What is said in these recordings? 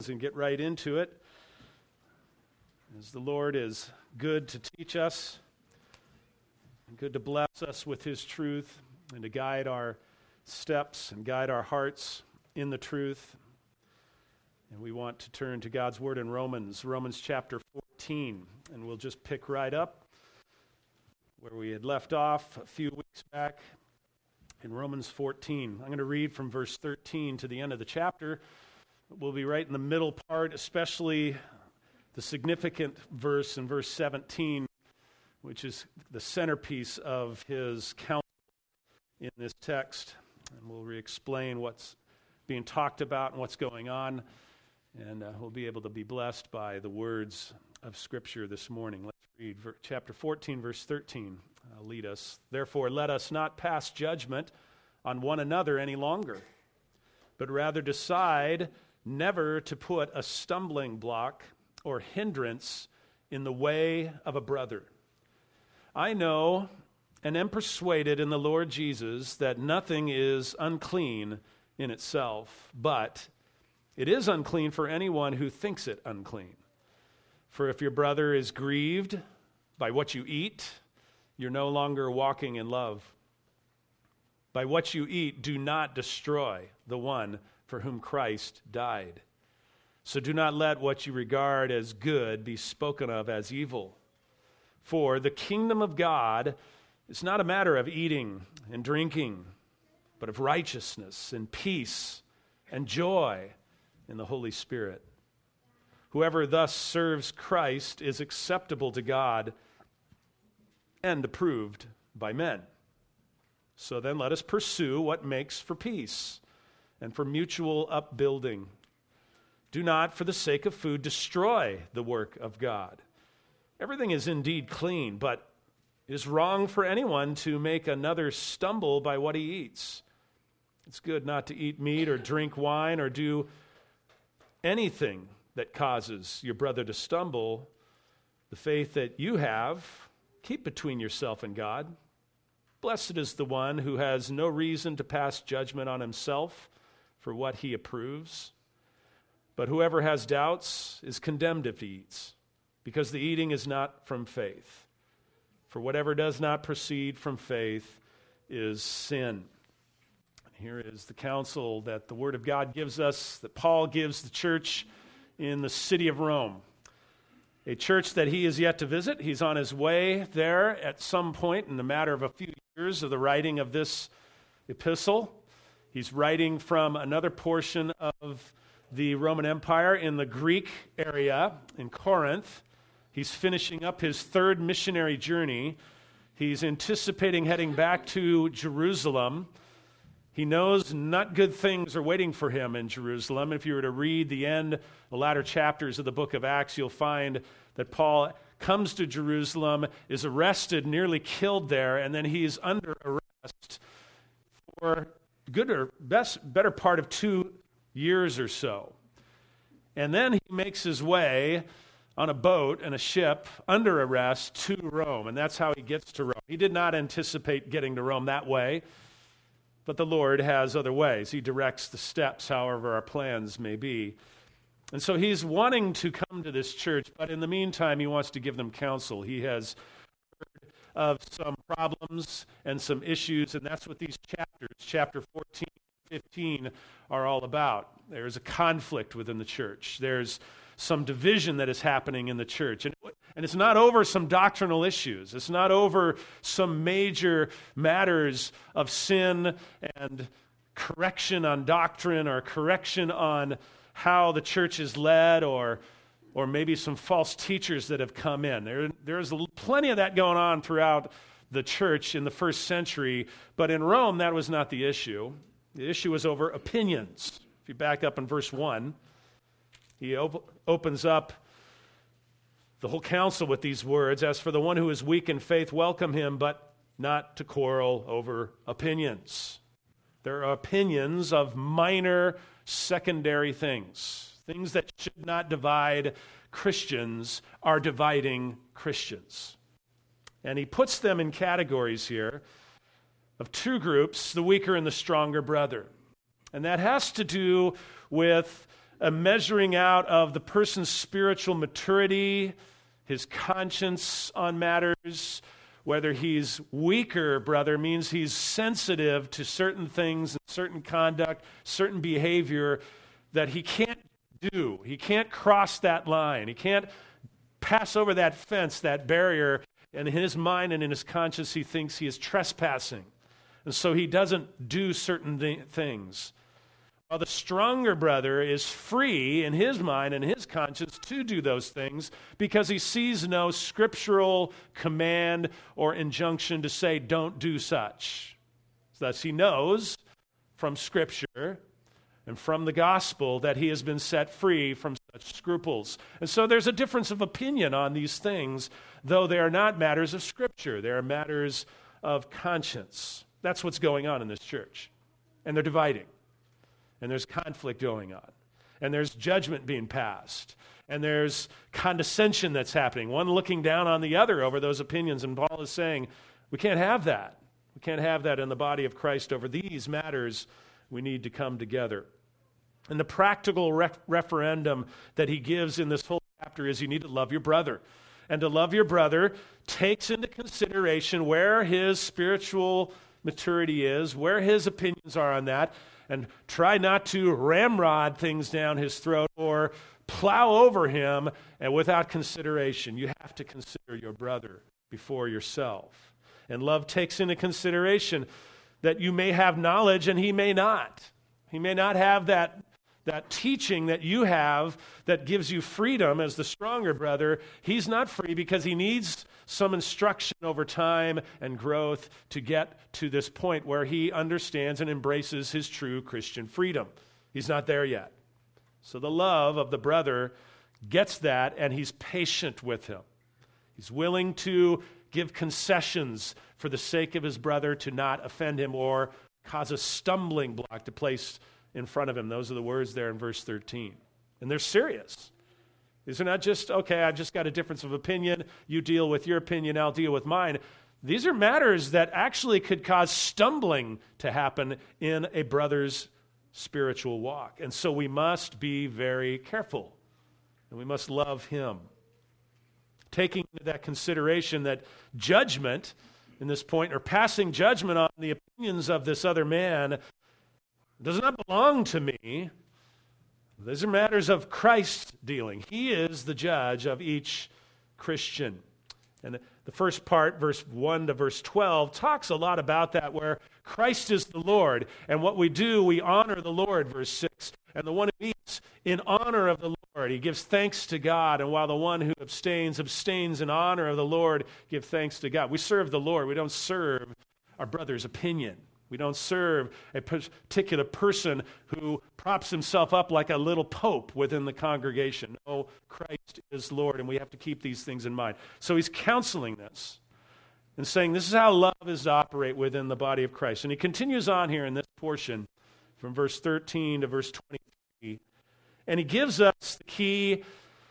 things and get right into it, as the Lord is good to teach us and good to bless us with His truth and to guide our steps and guide our hearts in the truth. And we want to turn to God's Word in Romans chapter 14, and we'll just pick right up where we had left off a few weeks back in Romans 14. I'm going to read from verse 13 to the end of the chapter. We'll be right in the middle part, especially the significant verse in verse 17, which is the centerpiece of his counsel in this text. And we'll re-explain what's being talked about and what's going on, and we'll be able to be blessed by the words of Scripture this morning. Let's read chapter 14, verse 13. Lead us. Therefore, let us not pass judgment on one another any longer, but rather decide never to put a stumbling block or hindrance in the way of a brother. I know and am persuaded in the Lord Jesus that nothing is unclean in itself, but it is unclean for anyone who thinks it unclean. For if your brother is grieved by what you eat, you're no longer walking in love. By what you eat, do not destroy the one for whom Christ died. So do not let what you regard as good be spoken of as evil. For the kingdom of God is not a matter of eating and drinking, but of righteousness and peace and joy in the Holy Spirit. Whoever thus serves Christ is acceptable to God and approved by men. So then let us pursue what makes for peace and for mutual upbuilding. Do not, for the sake of food, destroy the work of God. Everything is indeed clean, but it is wrong for anyone to make another stumble by what he eats. It's good not to eat meat or drink wine or do anything that causes your brother to stumble. The faith that you have, keep between yourself and God. Blessed is the one who has no reason to pass judgment on himself for what he approves. But whoever has doubts is condemned if he eats, because the eating is not from faith. For whatever does not proceed from faith is sin. Here is the counsel that the Word of God gives us, that Paul gives the church in the city of Rome. A church that he is yet to visit. He's on his way there at some point in the matter of a few years of the writing of this epistle. He's writing from another portion of the Roman Empire in the Greek area in Corinth. He's finishing up his third missionary journey. He's anticipating heading back to Jerusalem. He knows not good things are waiting for him in Jerusalem. If you were to read the latter chapters of the book of Acts, you'll find that Paul comes to Jerusalem, is arrested, nearly killed there, and then he's under arrest for better part of 2 years or so. And then he makes his way on a boat and a ship under arrest to Rome, and that's how he gets to Rome. He did not anticipate getting to Rome that way, but the Lord has other ways. He directs the steps, however our plans may be. And so he's wanting to come to this church, but in the meantime, he wants to give them counsel. He has heard of some problems and some issues, and that's what these chapters, chapter 14, 15, are all about. There's a conflict within the church. There's some division that is happening in the church. And it's not over some doctrinal issues. It's not over some major matters of sin and correction on doctrine or correction on how the church is led or maybe some false teachers that have come in. There's plenty of that going on throughout the church in the first century, but in Rome that was not the issue. The issue was over opinions. If you back up in verse 1, he opens up the whole counsel with these words, "As for the one who is weak in faith, welcome him, but not to quarrel over opinions." There are opinions of minor, secondary things. Things that should not divide Christians are dividing Christians. And he puts them in categories here of two groups, the weaker and the stronger brother. And that has to do with a measuring out of the person's spiritual maturity, his conscience on matters. Whether he's weaker, brother, means he's sensitive to certain things and certain conduct, certain behavior that he can't do. He can't cross that line. He can't pass over that fence, that barrier. And in his mind and in his conscience, he thinks he is trespassing. And so he doesn't do certain things. While the stronger brother is free in his mind and his conscience to do those things because he sees no scriptural command or injunction to say, don't do such. Thus he knows from Scripture and from the gospel that he has been set free from such scruples. And so there's a difference of opinion on these things, though they are not matters of Scripture. They are matters of conscience. That's what's going on in this church. And they're dividing. And there's conflict going on. And there's judgment being passed. And there's condescension that's happening, one looking down on the other over those opinions. And Paul is saying, we can't have that. We can't have that in the body of Christ. Over these matters, we need to come together. And the practical referendum that he gives in this whole chapter is you need to love your brother. And to love your brother takes into consideration where his spiritual maturity is, where his opinions are on that, and try not to ramrod things down his throat or plow over him and without consideration. You have to consider your brother before yourself. And love takes into consideration that you may have knowledge and he may not. He may not have that teaching that you have that gives you freedom as the stronger brother. He's not free because he needs some instruction over time and growth to get to this point where he understands and embraces his true Christian freedom. He's not there yet. So the love of the brother gets that, and he's patient with him. He's willing to give concessions for the sake of his brother to not offend him or cause a stumbling block to place in front of him. Those are the words there in verse 13. And they're serious. These are not just, okay, I've just got a difference of opinion. You deal with your opinion, I'll deal with mine. These are matters that actually could cause stumbling to happen in a brother's spiritual walk. And so we must be very careful. And we must love him. Taking into that consideration that judgment in this point, or passing judgment on the opinions of this other man, does not belong to me. These are matters of Christ dealing. He is the judge of each Christian. And the first part, verse 1 to verse 12, talks a lot about that, where Christ is the Lord. And what we do, we honor the Lord, verse 6. And the one who eats in honor of the Lord, he gives thanks to God. And while the one who abstains in honor of the Lord, give thanks to God. We serve the Lord. We don't serve our brother's opinion. We don't serve a particular person who props himself up like a little pope within the congregation. No, Christ is Lord, and we have to keep these things in mind. So he's counseling this and saying this is how love is to operate within the body of Christ. And he continues on here in this portion from verse 13 to verse 23, and he gives us the key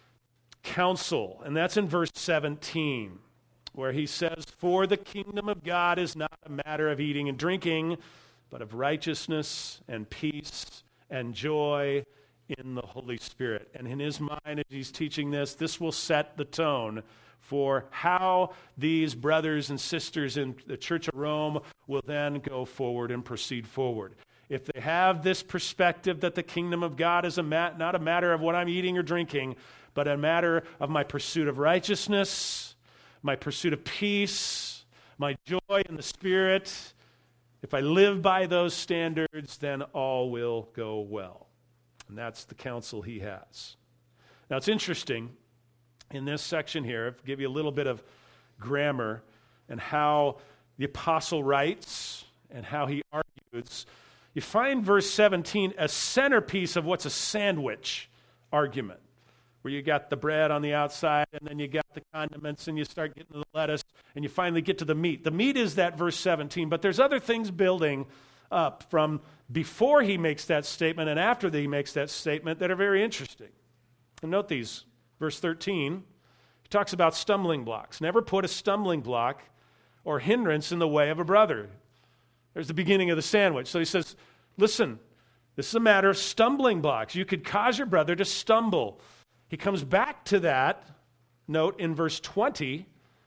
counsel, and that's in verse 17. Where he says, for the kingdom of God is not a matter of eating and drinking, but of righteousness and peace and joy in the Holy Spirit. And in his mind, as he's teaching this will set the tone for how these brothers and sisters in the Church of Rome will then go forward and proceed forward. If they have this perspective that the kingdom of God is not a matter of what I'm eating or drinking, but a matter of my pursuit of righteousness, my pursuit of peace, my joy in the Spirit, if I live by those standards, then all will go well. And that's the counsel he has. Now, it's interesting in this section here, I'll give you a little bit of grammar and how the apostle writes and how he argues. You find verse 17 a centerpiece of what's a sandwich argument, where you got the bread on the outside, and then you got the condiments, and you start getting to the lettuce, and you finally get to the meat. The meat is that verse 17, but there's other things building up from before he makes that statement and after he makes that statement that are very interesting. And note these. Verse 13, he talks about stumbling blocks. Never put a stumbling block or hindrance in the way of a brother. There's the beginning of the sandwich. So he says, listen, This is a matter of stumbling blocks. You could cause your brother to stumble. He comes back to that note in verse 20.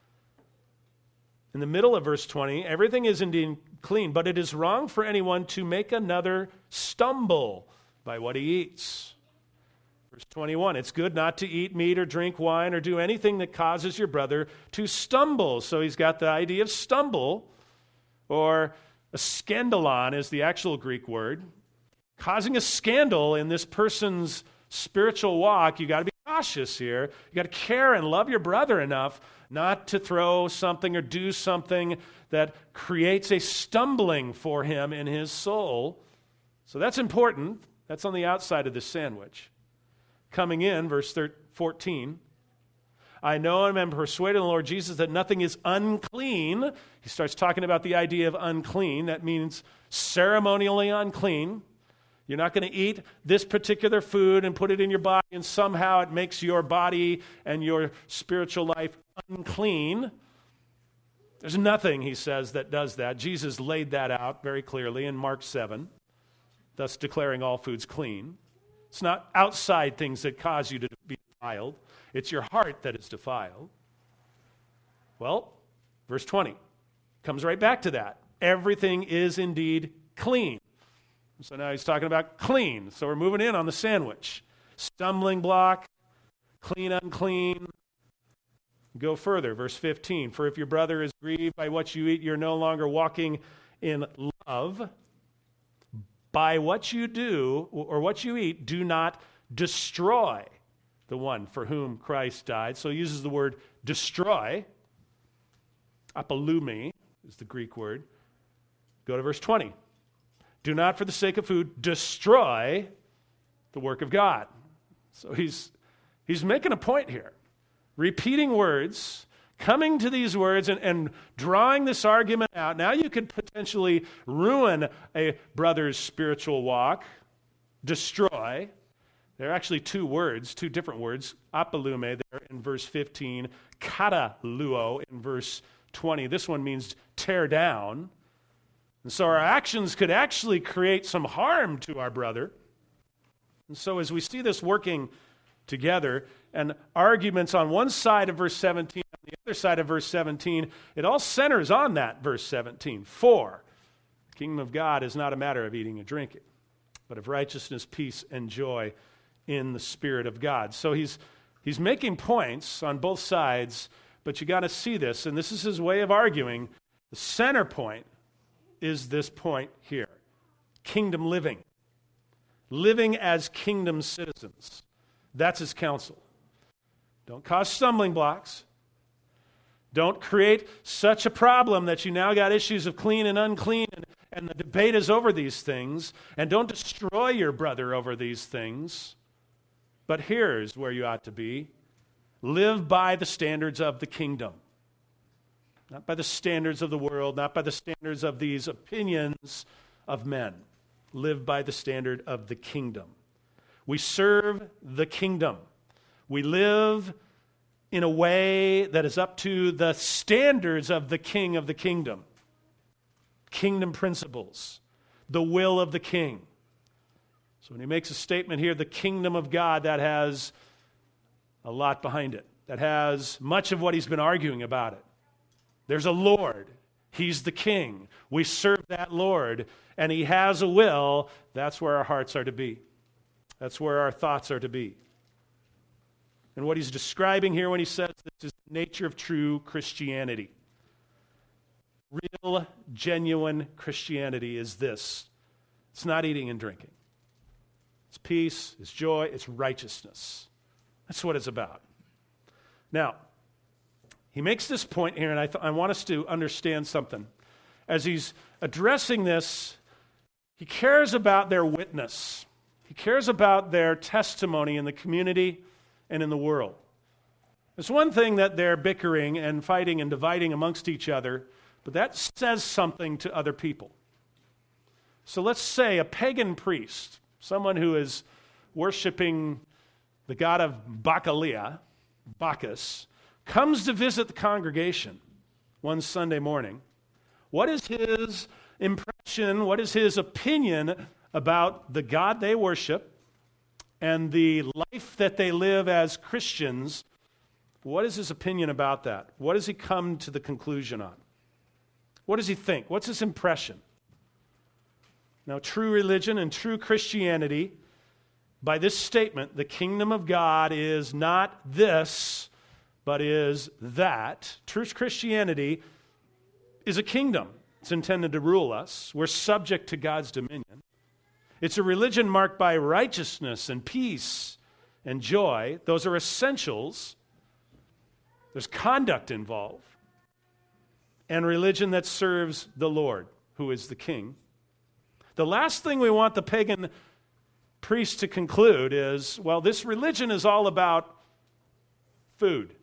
In the middle of verse 20, everything is indeed clean, but it is wrong for anyone to make another stumble by what he eats. Verse 21, it's good not to eat meat or drink wine or do anything that causes your brother to stumble. So he's got the idea of stumble, or a scandalon is the actual Greek word. Causing a scandal in this person's spiritual walk, you got to be cautious here. You got to care and love your brother enough not to throw something or do something that creates a stumbling for him in his soul. So that's important. That's on the outside of this sandwich. Coming in, verse 14, I know and am persuaded in the Lord Jesus that nothing is unclean. He starts talking about the idea of unclean. That means ceremonially unclean. You're not going to eat this particular food and put it in your body, and somehow it makes your body and your spiritual life unclean. There's nothing, he says, that does that. Jesus laid that out very clearly in Mark 7, thus declaring all foods clean. It's not outside things that cause you to be defiled. It's your heart that is defiled. Well, verse 20 comes right back to that. Everything is indeed clean. So now he's talking about clean. So we're moving in on the sandwich. Stumbling block, clean, unclean. Go further, verse 15. For if your brother is grieved by what you eat, you're no longer walking in love. By what you do, or what you eat, do not destroy the one for whom Christ died. So he uses the word destroy. Apolumi is the Greek word. Go to verse 20. Do not, for the sake of food, destroy the work of God. So he's making a point here. Repeating words, coming to these words and drawing this argument out. Now you could potentially ruin a brother's spiritual walk. Destroy. There are actually two different words. Apolume there in verse 15. Kataluo in verse 20. This one means tear down. And so our actions could actually create some harm to our brother. And so as we see this working together, and arguments on one side of verse 17, on the other side of verse 17, it all centers on that verse 17. For the kingdom of God is not a matter of eating and drinking, but of righteousness, peace, and joy in the Spirit of God. So he's making points on both sides, but you got to see this, and this is his way of arguing. The center point is this point here. Kingdom living. Living as kingdom citizens. That's his counsel. Don't cause stumbling blocks. Don't create such a problem that you now got issues of clean and unclean, and the debate is over these things. And don't destroy your brother over these things. But here's where you ought to be. Live by the standards of the kingdom. Not by the standards of the world, not by the standards of these opinions of men. Live by the standard of the kingdom. We serve the kingdom. We live in a way that is up to the standards of the king of the kingdom. Kingdom principles. The will of the king. So when he makes a statement here, the kingdom of God, that has a lot behind it. That has much of what he's been arguing about it. There's a Lord. He's the king. We serve that Lord, and he has a will. That's where our hearts are to be. That's where our thoughts are to be. And what he's describing here when he says this is the nature of true Christianity. Real, genuine Christianity is this. It's not eating and drinking. It's peace, it's joy, it's righteousness. That's what it's about. Now, he makes this point here, and I want us to understand something. As he's addressing this, he cares about their witness. He cares about their testimony in the community and in the world. It's one thing that they're bickering and fighting and dividing amongst each other, but that says something to other people. So let's say a pagan priest, someone who is worshiping the god of Bacchus, comes to visit the congregation one Sunday morning. What is his impression, what is his opinion about the God they worship and the life that they live as Christians, what is his opinion about that? What does he come to the conclusion on? What does he think? What's his impression? Now, true religion and true Christianity, by this statement, the kingdom of God is not this, but is that. True Christianity is a kingdom. It's intended to rule us. We're subject to God's dominion. It's a religion marked by righteousness and peace and joy. Those are essentials. There's conduct involved. And religion that serves the Lord, who is the King. The last thing we want the pagan priest to conclude is, well, this religion is all about food.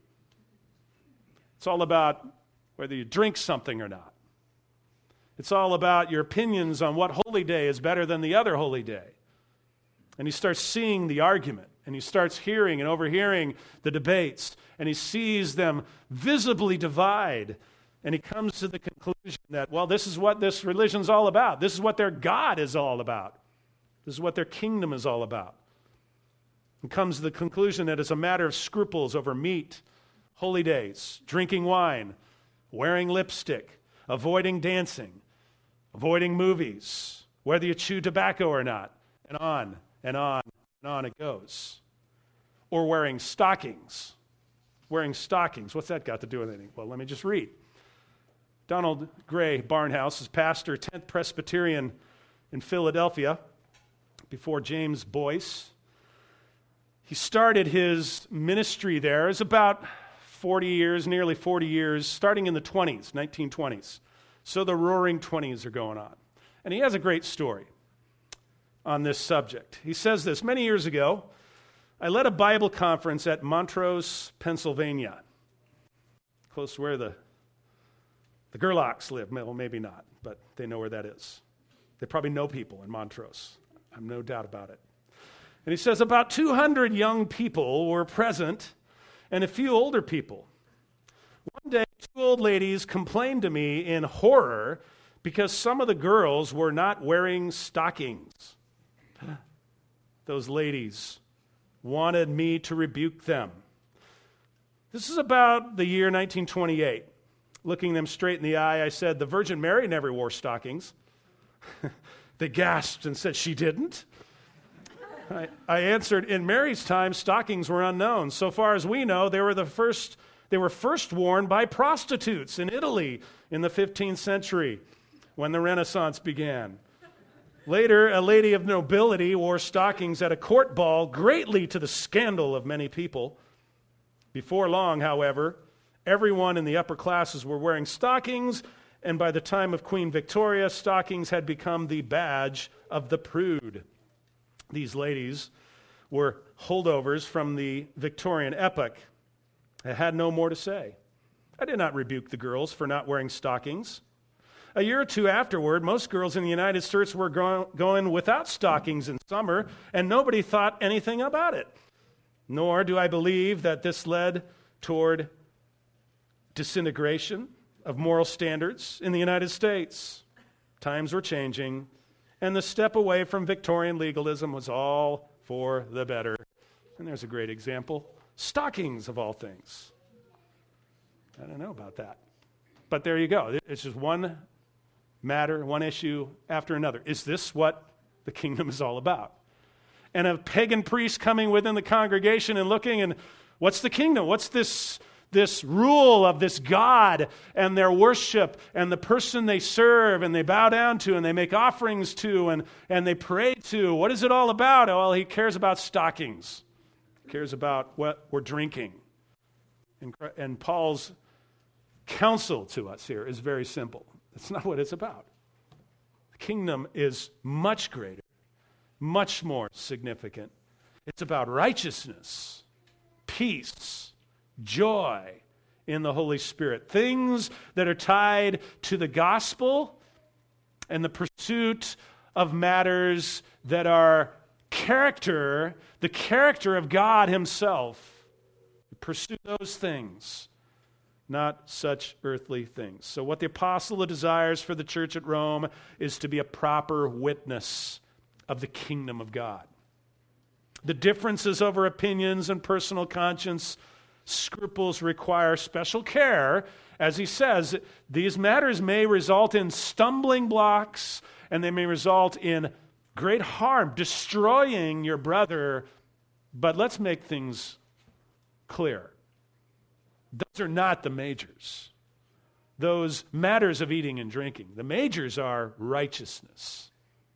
It's all about whether you drink something or not. It's all about your opinions on what holy day is better than the other holy day. And he starts seeing the argument, and he starts hearing and overhearing the debates, and he sees them visibly divide, and he comes to the conclusion that, well, this is what this religion's all about. This is what their God is all about. This is what their kingdom is all about. And comes to the conclusion that it's a matter of scruples over meat, holy days, drinking wine, wearing lipstick, avoiding dancing, avoiding movies, whether you chew tobacco or not, and on and on and on it goes. Or wearing stockings. Wearing stockings. What's that got to do with anything? Well, let me just read. Donald Gray Barnhouse is pastor, 10th Presbyterian in Philadelphia, before James Boyce. He started his ministry there. It was about 40 years, nearly 40 years, starting in the 20s, 1920s. So the roaring 20s are going on. And he has a great story on this subject. He says this: many years ago, I led a Bible conference at Montrose, Pennsylvania, close to where the Gerlachs live. Well, maybe not, but they know where that is. They probably know people in Montrose. I have no doubt about it. And he says about 200 young people were present and a few older people. One day, two old ladies complained to me in horror because some of the girls were not wearing stockings. Those ladies wanted me to rebuke them. This is about the year 1928. Looking them straight in the eye, I said, "The Virgin Mary never wore stockings." They gasped and said, "She didn't?" I answered, "In Mary's time, stockings were unknown. So far as we know, they were first worn by prostitutes in Italy in the 15th century when the Renaissance began. Later, a lady of nobility wore stockings at a court ball, greatly to the scandal of many people. Before long, however, everyone in the upper classes were wearing stockings, and by the time of Queen Victoria, stockings had become the badge of the prude. These ladies were holdovers from the Victorian epoch. I had no more to say. I did not rebuke the girls for not wearing stockings. A year or two afterward, most girls in the United States were going without stockings in summer, and nobody thought anything about it. Nor do I believe that this led toward disintegration of moral standards in the United States. Times were changing, and the step away from Victorian legalism was all for the better. And there's a great example. Stockings, of all things. I don't know about that. But there you go. It's just one matter, one issue after another. Is this what the kingdom is all about? And a pagan priest coming within the congregation and looking, and what's the kingdom? What's this rule of this God and their worship and the person they serve and they bow down to and they make offerings to and they pray to? What is it all about? Well, he cares about stockings. He cares about what we're drinking. And Paul's counsel to us here is very simple. That's not what it's about. The kingdom is much greater, much more significant. It's about righteousness, peace, joy in the Holy Spirit. Things that are tied to the gospel and the pursuit of matters that are the character of God himself. Pursue those things, not such earthly things. So what the apostle desires for the church at Rome is to be a proper witness of the kingdom of God. The differences over opinions and personal conscience, scruples require special care. As he says, these matters may result in stumbling blocks, and they may result in great harm, destroying your brother. But let's make things clear. Those are not the majors. Those matters of eating and drinking. The majors are righteousness,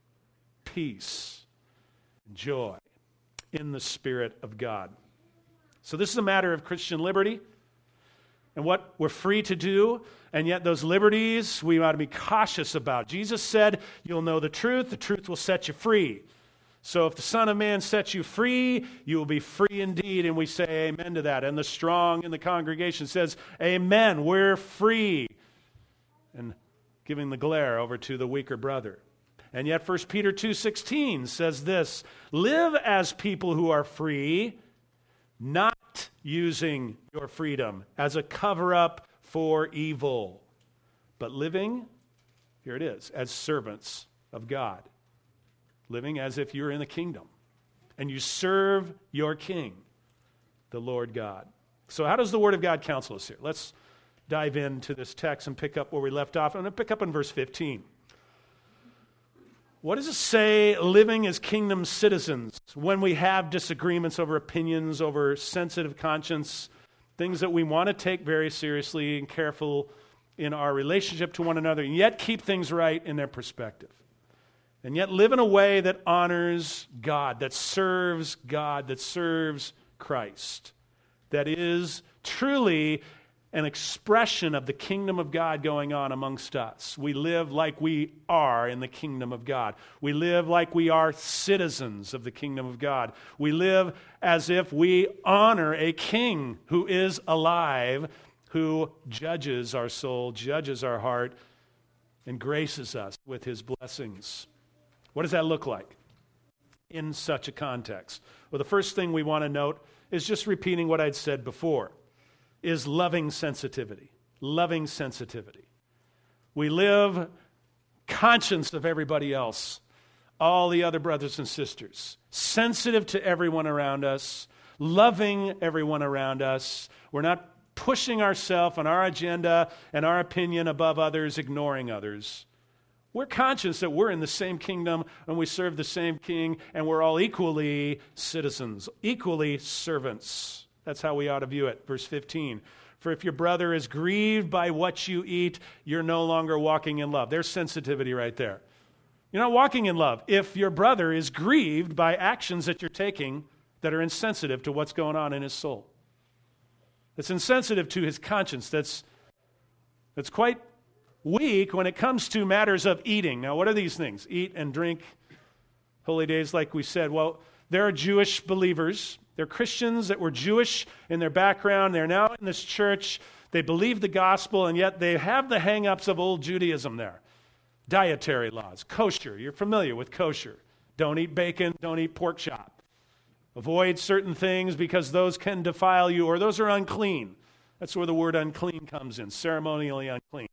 peace, joy in the Spirit of God. So this is a matter of Christian liberty and what we're free to do, and yet those liberties we ought to be cautious about. Jesus said, you'll know the truth will set you free. So if the Son of Man sets you free, you will be free indeed, and we say amen to that. And the strong in the congregation says, amen, we're free. And giving the glare over to the weaker brother. And yet 1 Peter 2:16 says this, live as people who are free, not using your freedom as a cover-up for evil, but living, here it is, as servants of God. Living as if you're in the kingdom and you serve your king, the Lord God. So how does the Word of God counsel us here? Let's dive into this text and pick up where we left off. I'm going to pick up in verse 15. What does it say, living as kingdom citizens, when we have disagreements over opinions, over sensitive conscience, things that we want to take very seriously and careful in our relationship to one another, and yet keep things right in their perspective? And yet live in a way that honors God, that serves Christ, that is truly an expression of the kingdom of God going on amongst us. We live like we are in the kingdom of God. We live like we are citizens of the kingdom of God. We live as if we honor a king who is alive, who judges our soul, judges our heart, and graces us with his blessings. What does that look like in such a context? Well, the first thing we want to note is just repeating what I'd said before, is loving sensitivity. Loving sensitivity. We live conscious of everybody else, all the other brothers and sisters, sensitive to everyone around us, loving everyone around us. We're not pushing ourselves and our agenda and our opinion above others, ignoring others. We're conscious that we're in the same kingdom and we serve the same king, and we're all equally citizens, equally servants. That's how we ought to view it. Verse 15, for if your brother is grieved by what you eat, you're no longer walking in love. There's sensitivity right there. You're not walking in love if your brother is grieved by actions that you're taking that are insensitive to what's going on in his soul. It's insensitive to his conscience. That's quite weak when it comes to matters of eating. Now, what are these things? Eat and drink, holy days, like we said. Well, there are Jewish believers. They're Christians that were Jewish in their background. They're now in this church. They believe the gospel, and yet they have the hang-ups of old Judaism there. Dietary laws, kosher. You're familiar with kosher. Don't eat bacon, don't eat pork chop. Avoid certain things because those can defile you, or those are unclean. That's where the word unclean comes in, ceremonially unclean.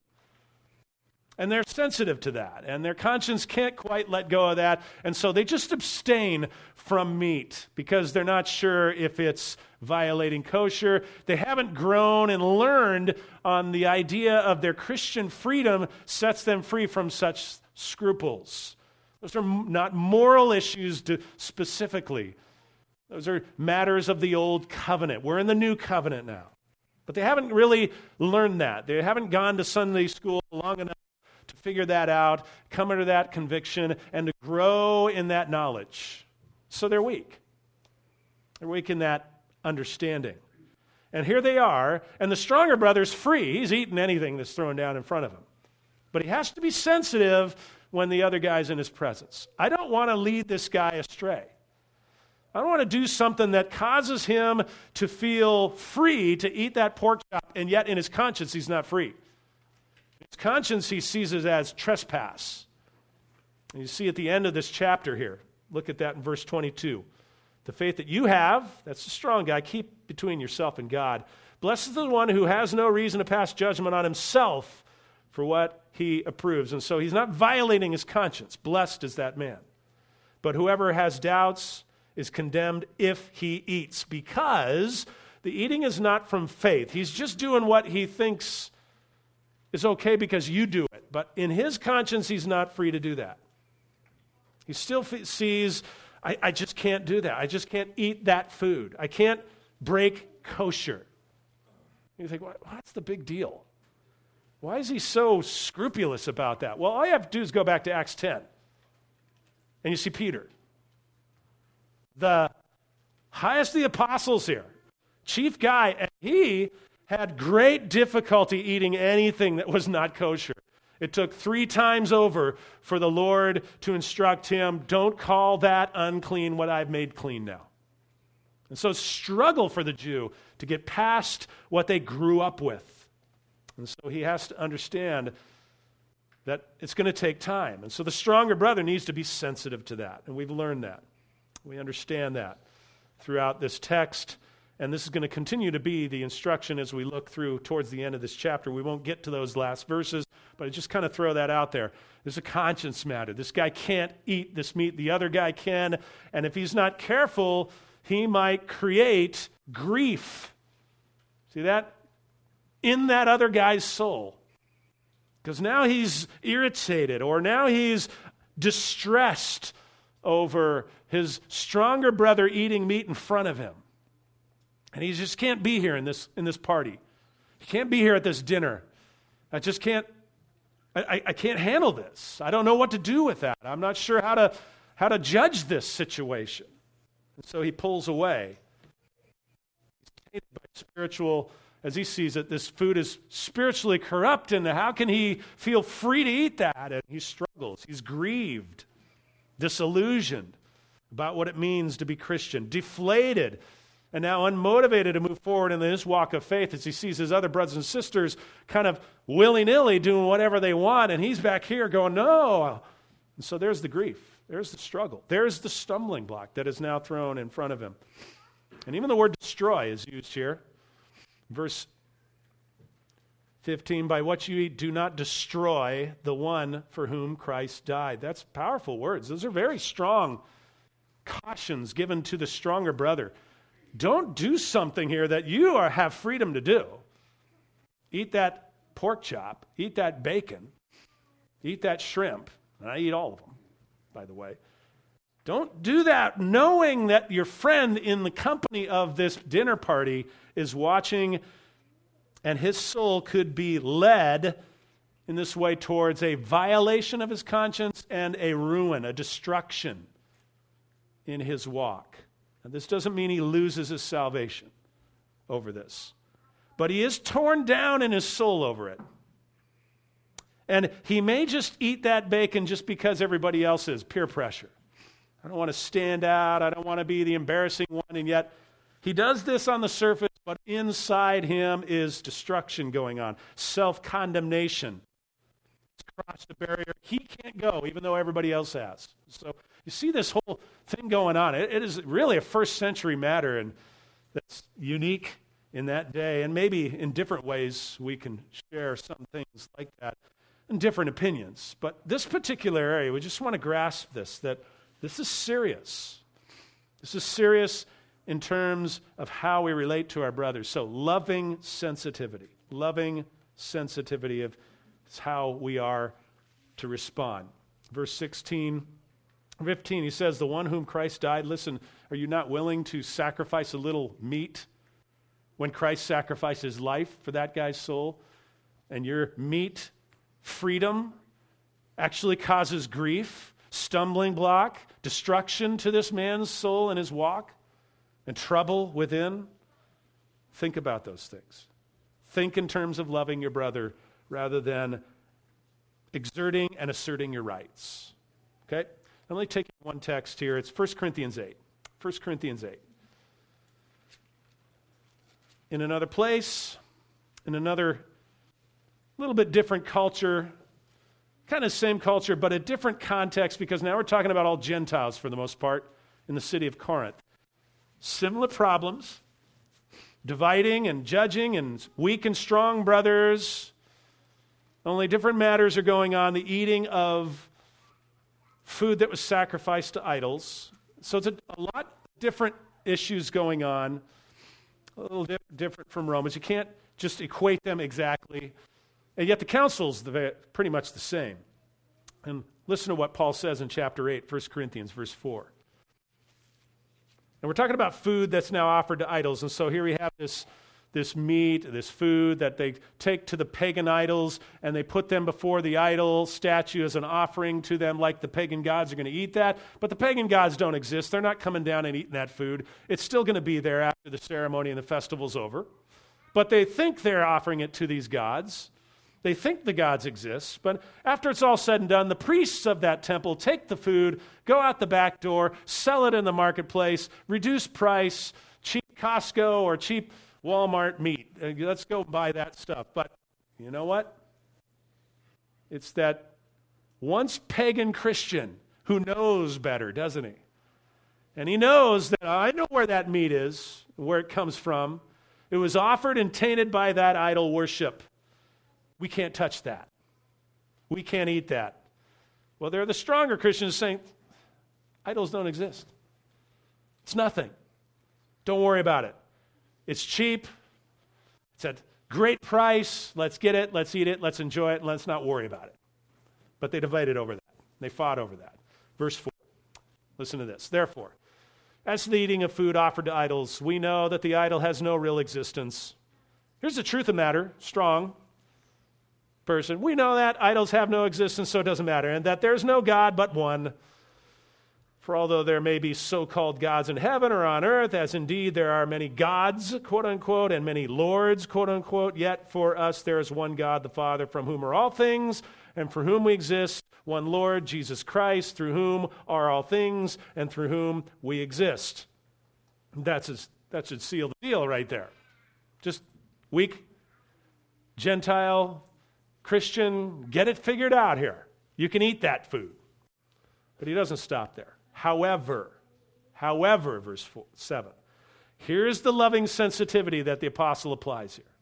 And they're sensitive to that, and their conscience can't quite let go of that, and so they just abstain from meat because they're not sure if it's violating kosher. They haven't grown and learned on the idea of their Christian freedom sets them free from such scruples. Those are not moral issues specifically. Those are matters of the old covenant. We're in the new covenant now. But they haven't really learned that. They haven't gone to Sunday school long enough to figure that out, come into that conviction, and to grow in that knowledge. So they're weak. They're weak in that understanding. And here they are, and the stronger brother's free. He's eating anything that's thrown down in front of him. But he has to be sensitive when the other guy's in his presence. I don't want to lead this guy astray. I don't want to do something that causes him to feel free to eat that pork chop, and yet in his conscience he's not free. His conscience he sees it as trespass. And you see at the end of this chapter here, look at that in verse 22. The faith that you have, that's the strong guy, keep between yourself and God. Blessed is the one who has no reason to pass judgment on himself for what he approves. And so he's not violating his conscience. Blessed is that man. But whoever has doubts is condemned if he eats, because the eating is not from faith. He's just doing what he thinks is okay because you do it. But in his conscience, he's not free to do that. He still sees, I just can't do that. I just can't eat that food. I can't break kosher. You think, what's the big deal? Why is he so scrupulous about that? Well, all you have to do is go back to Acts 10. And you see Peter, the highest of the apostles here, chief guy, and he had great difficulty eating anything that was not kosher. It took 3 times over for the Lord to instruct him, don't call that unclean what I've made clean now. And so it's a struggle for the Jew to get past what they grew up with. And so he has to understand that it's going to take time. And so the stronger brother needs to be sensitive to that. And we've learned that. We understand that throughout this text. And this is going to continue to be the instruction as we look through towards the end of this chapter. We won't get to those last verses, but I just kind of throw that out there. There's a conscience matter. This guy can't eat this meat. The other guy can. And if he's not careful, he might create grief. See that? In that other guy's soul. Because now he's irritated, or now he's distressed over his stronger brother eating meat in front of him. And he just can't be here in this party. He can't be here at this dinner. I just can't, I can't handle this. I don't know what to do with that. I'm not sure how to judge this situation. And so he pulls away. He's tainted by spiritual, as he sees it, this food is spiritually corrupt, and how can he feel free to eat that? And he struggles. He's grieved, disillusioned about what it means to be Christian, deflated, and now unmotivated to move forward in his walk of faith as he sees his other brothers and sisters kind of willy-nilly doing whatever they want, and he's back here going, no. And so there's the grief. There's the struggle. There's the stumbling block that is now thrown in front of him. And even the word destroy is used here. Verse 15, by what you eat, do not destroy the one for whom Christ died. That's powerful words. Those are very strong cautions given to the stronger brother. Don't do something here that you have freedom to do. Eat that pork chop. Eat that bacon. Eat that shrimp. And I eat all of them, by the way. Don't do that knowing that your friend in the company of this dinner party is watching, and his soul could be led in this way towards a violation of his conscience and a ruin, a destruction in his walk. Now, this doesn't mean he loses his salvation over this, but he is torn down in his soul over it. And he may just eat that bacon just because everybody else is, peer pressure. I don't want to stand out. I don't want to be the embarrassing one. And yet, he does this on the surface, but inside him is destruction going on, self-condemnation. He's crossed a barrier. He can't go, even though everybody else has. So you see this whole thing going on. It is really a first century matter, and that's unique in that day. And maybe in different ways we can share some things like that and different opinions. But this particular area, we just want to grasp this, that this is serious. This is serious in terms of how we relate to our brothers. So loving sensitivity of how we are to respond. Verse 16, 15, he says, the one whom Christ died, listen, are you not willing to sacrifice a little meat when Christ sacrificed his life for that guy's soul? And your meat freedom actually causes grief, stumbling block, destruction to this man's soul and his walk, and trouble within. Think about those things. Think in terms of loving your brother rather than exerting and asserting your rights. Okay? I'm only taking one text here. It's 1 Corinthians 8. 1 Corinthians 8. In another place, in another little bit different culture, kind of same culture, but a different context, because now we're talking about all Gentiles for the most part in the city of Corinth. Similar problems, dividing and judging and weak and strong brothers. Only different matters are going on. The eating of food that was sacrificed to idols. So it's a lot different issues going on, a little different from Romans. You can't just equate them exactly. And yet the council's pretty much the same. And listen to what Paul says in chapter 8, 1 Corinthians, verse 4. And we're talking about food that's now offered to idols. And so here we have this meat, this food that they take to the pagan idols, and they put them before the idol statue as an offering to them, like the pagan gods are going to eat that. But the pagan gods don't exist. They're not coming down and eating that food. It's still going to be there after the ceremony and the festival's over. But they think they're offering it to these gods. They think the gods exist, but after it's all said and done, the priests of that temple take the food, go out the back door, sell it in the marketplace, reduce price, cheap Costco or cheap Walmart meat. Let's go buy that stuff. But you know what? It's that once pagan Christian who knows better, doesn't he? And he knows that I know where that meat is, where it comes from. It was offered and tainted by that idol worship. We can't touch that. We can't eat that. Well, there are the stronger Christians saying, idols don't exist. It's nothing. Don't worry about it. It's cheap. It's at great price. Let's get it. Let's eat it. Let's enjoy it. And let's not worry about it. But they divided over that. They fought over that. Verse 4. Listen to this. Therefore, as to the eating of food offered to idols, we know that the idol has no real existence. Here's the truth of the matter. Strong person. We know that idols have no existence, so it doesn't matter, and that there's no God but one. For although there may be so-called gods in heaven or on earth, as indeed there are many gods, quote unquote, and many lords, quote unquote, yet for us there is one God, the Father, from whom are all things, and for whom we exist, one Lord, Jesus Christ, through whom are all things, and through whom we exist. That should seal the deal right there. Just weak Gentile Christian, get it figured out here. You can eat that food. But he doesn't stop there. However, verse 7, here's the loving sensitivity that the apostle applies here.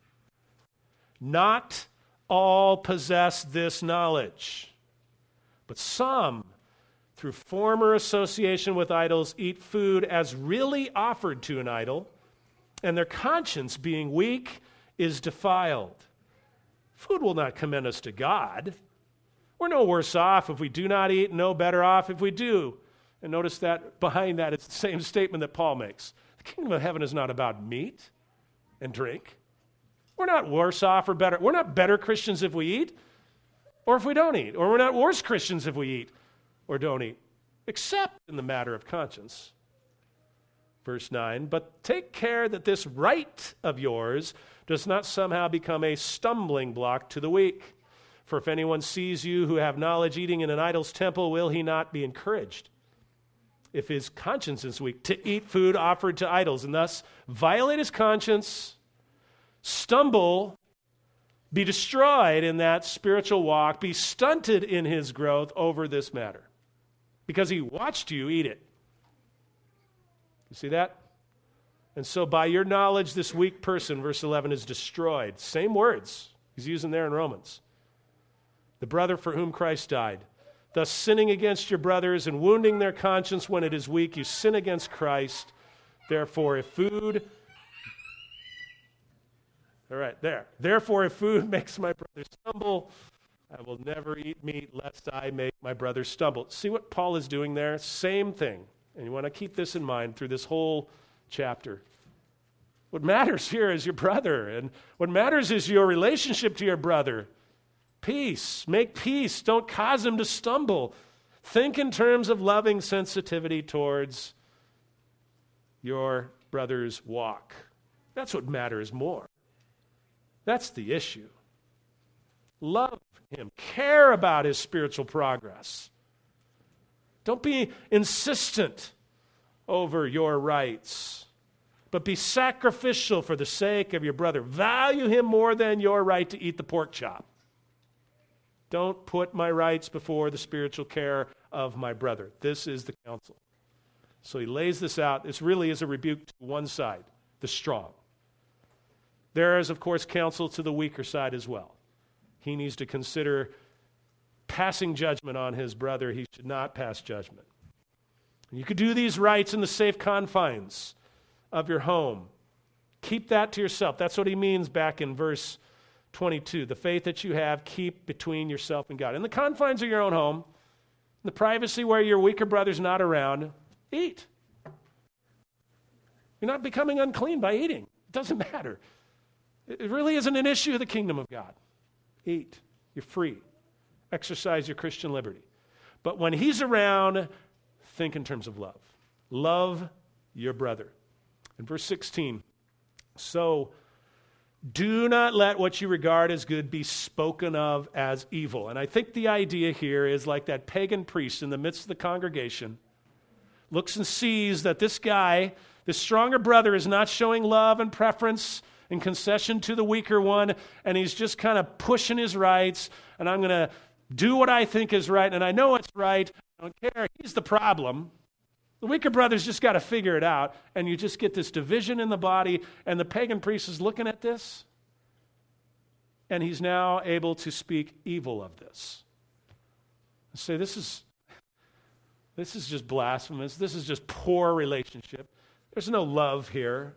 Not all possess this knowledge, but some, through former association with idols, eat food as really offered to an idol, and their conscience, being weak, is defiled. Food will not commend us to God. We're no worse off if we do not eat, no better off if we do. And notice that behind that, it's the same statement that Paul makes. The kingdom of heaven is not about meat and drink. We're not worse off or better. We're not better Christians if we eat or if we don't eat. Or we're not worse Christians if we eat or don't eat, except in the matter of conscience. Verse 9, but take care that this right of yours does not somehow become a stumbling block to the weak. For if anyone sees you who have knowledge eating in an idol's temple, will he not be encouraged, if his conscience is weak, to eat food offered to idols, and thus violate his conscience, stumble, be destroyed in that spiritual walk, be stunted in his growth over this matter, because he watched you eat it. You see that? And so by your knowledge, this weak person, verse 11, is destroyed. Same words he's using there in Romans. The brother for whom Christ died. Thus sinning against your brothers and wounding their conscience when it is weak, you sin against Christ. Therefore, if food makes my brother stumble, I will never eat meat lest I make my brother stumble. See what Paul is doing there? Same thing. And you want to keep this in mind through this whole chapter. What matters here is your brother, and what matters is your relationship to your brother. Peace. Make peace. Don't cause him to stumble. Think in terms of loving sensitivity towards your brother's walk. That's what matters more. That's the issue. Love him. Care about his spiritual progress. Don't be insistent over your rights, but be sacrificial for the sake of your brother. Value him more than your right to eat the pork chop. Don't put my rights before the spiritual care of my brother. This is the counsel. So he lays this out. This really is a rebuke to one side, the strong. There is, of course, counsel to the weaker side as well. He needs to consider passing judgment on his brother, he should not pass judgment. You could do these rites in the safe confines of your home. Keep that to yourself. That's what he means back in verse 22. The faith that you have, keep between yourself and God. In the confines of your own home, in the privacy where your weaker brother's not around, eat. You're not becoming unclean by eating. It doesn't matter. It really isn't an issue of the kingdom of God. Eat. You're free. Exercise your Christian liberty. But when he's around, think in terms of love. Love your brother. In verse 16, so do not let what you regard as good be spoken of as evil. And I think the idea here is like that pagan priest in the midst of the congregation looks and sees that this guy, this stronger brother, is not showing love and preference and concession to the weaker one, and he's just kind of pushing his rights, and I'm going to do what I think is right, and I know it's right. I don't care. He's the problem. The weaker brother's just got to figure it out, and you just get this division in the body, and the pagan priest is looking at this, and he's now able to speak evil of this. Say, this is just blasphemous. This is just poor relationship. There's no love here.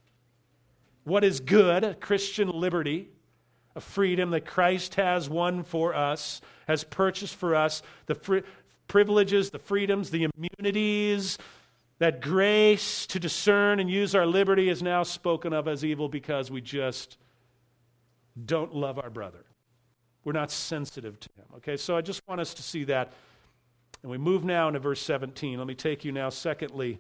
What is good, a Christian liberty, a freedom that Christ has won for us, has purchased for us, the privileges, the freedoms, the immunities, that grace to discern and use our liberty is now spoken of as evil because we just don't love our brother. We're not sensitive to him. Okay, so I just want us to see that. And we move now into verse 17. Let me take you now, second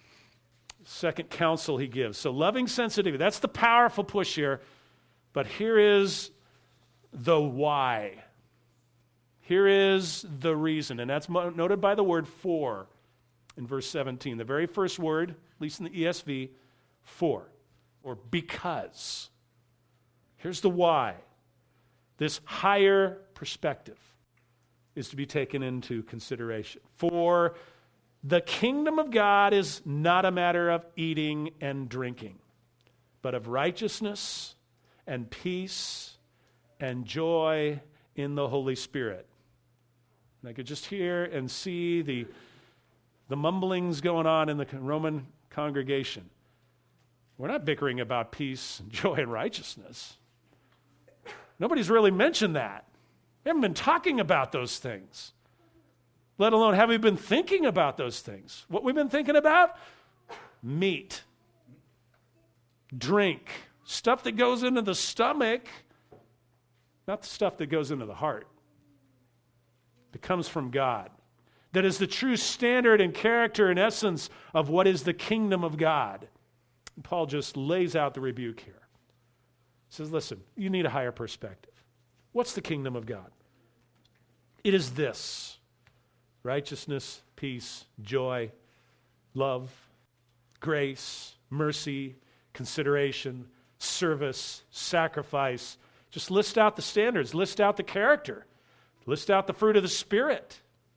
counsel he gives. So loving sensitivity, that's the powerful push here. But here is the why. Here is the reason. And that's noted by the word for in verse 17. The very first word, at least in the ESV, for, or because. Here's the why. This higher perspective is to be taken into consideration. For the kingdom of God is not a matter of eating and drinking, but of righteousness and peace and joy in the Holy Spirit. And I could just hear and see the mumblings going on in the Roman congregation. We're not bickering about peace and joy and righteousness. Nobody's really mentioned that. We haven't been talking about those things. Let alone have we been thinking about those things. What we've been thinking about? Meat, drink, stuff that goes into the stomach, not the stuff that goes into the heart, that comes from God, that is the true standard and character and essence of what is the kingdom of God. And Paul just lays out the rebuke here. He says, listen, you need a higher perspective. What's the kingdom of God? It is this: righteousness, peace, joy, love, grace, mercy, consideration, service, sacrifice. Just list out the standards, list out the character, list out the fruit of the Spirit.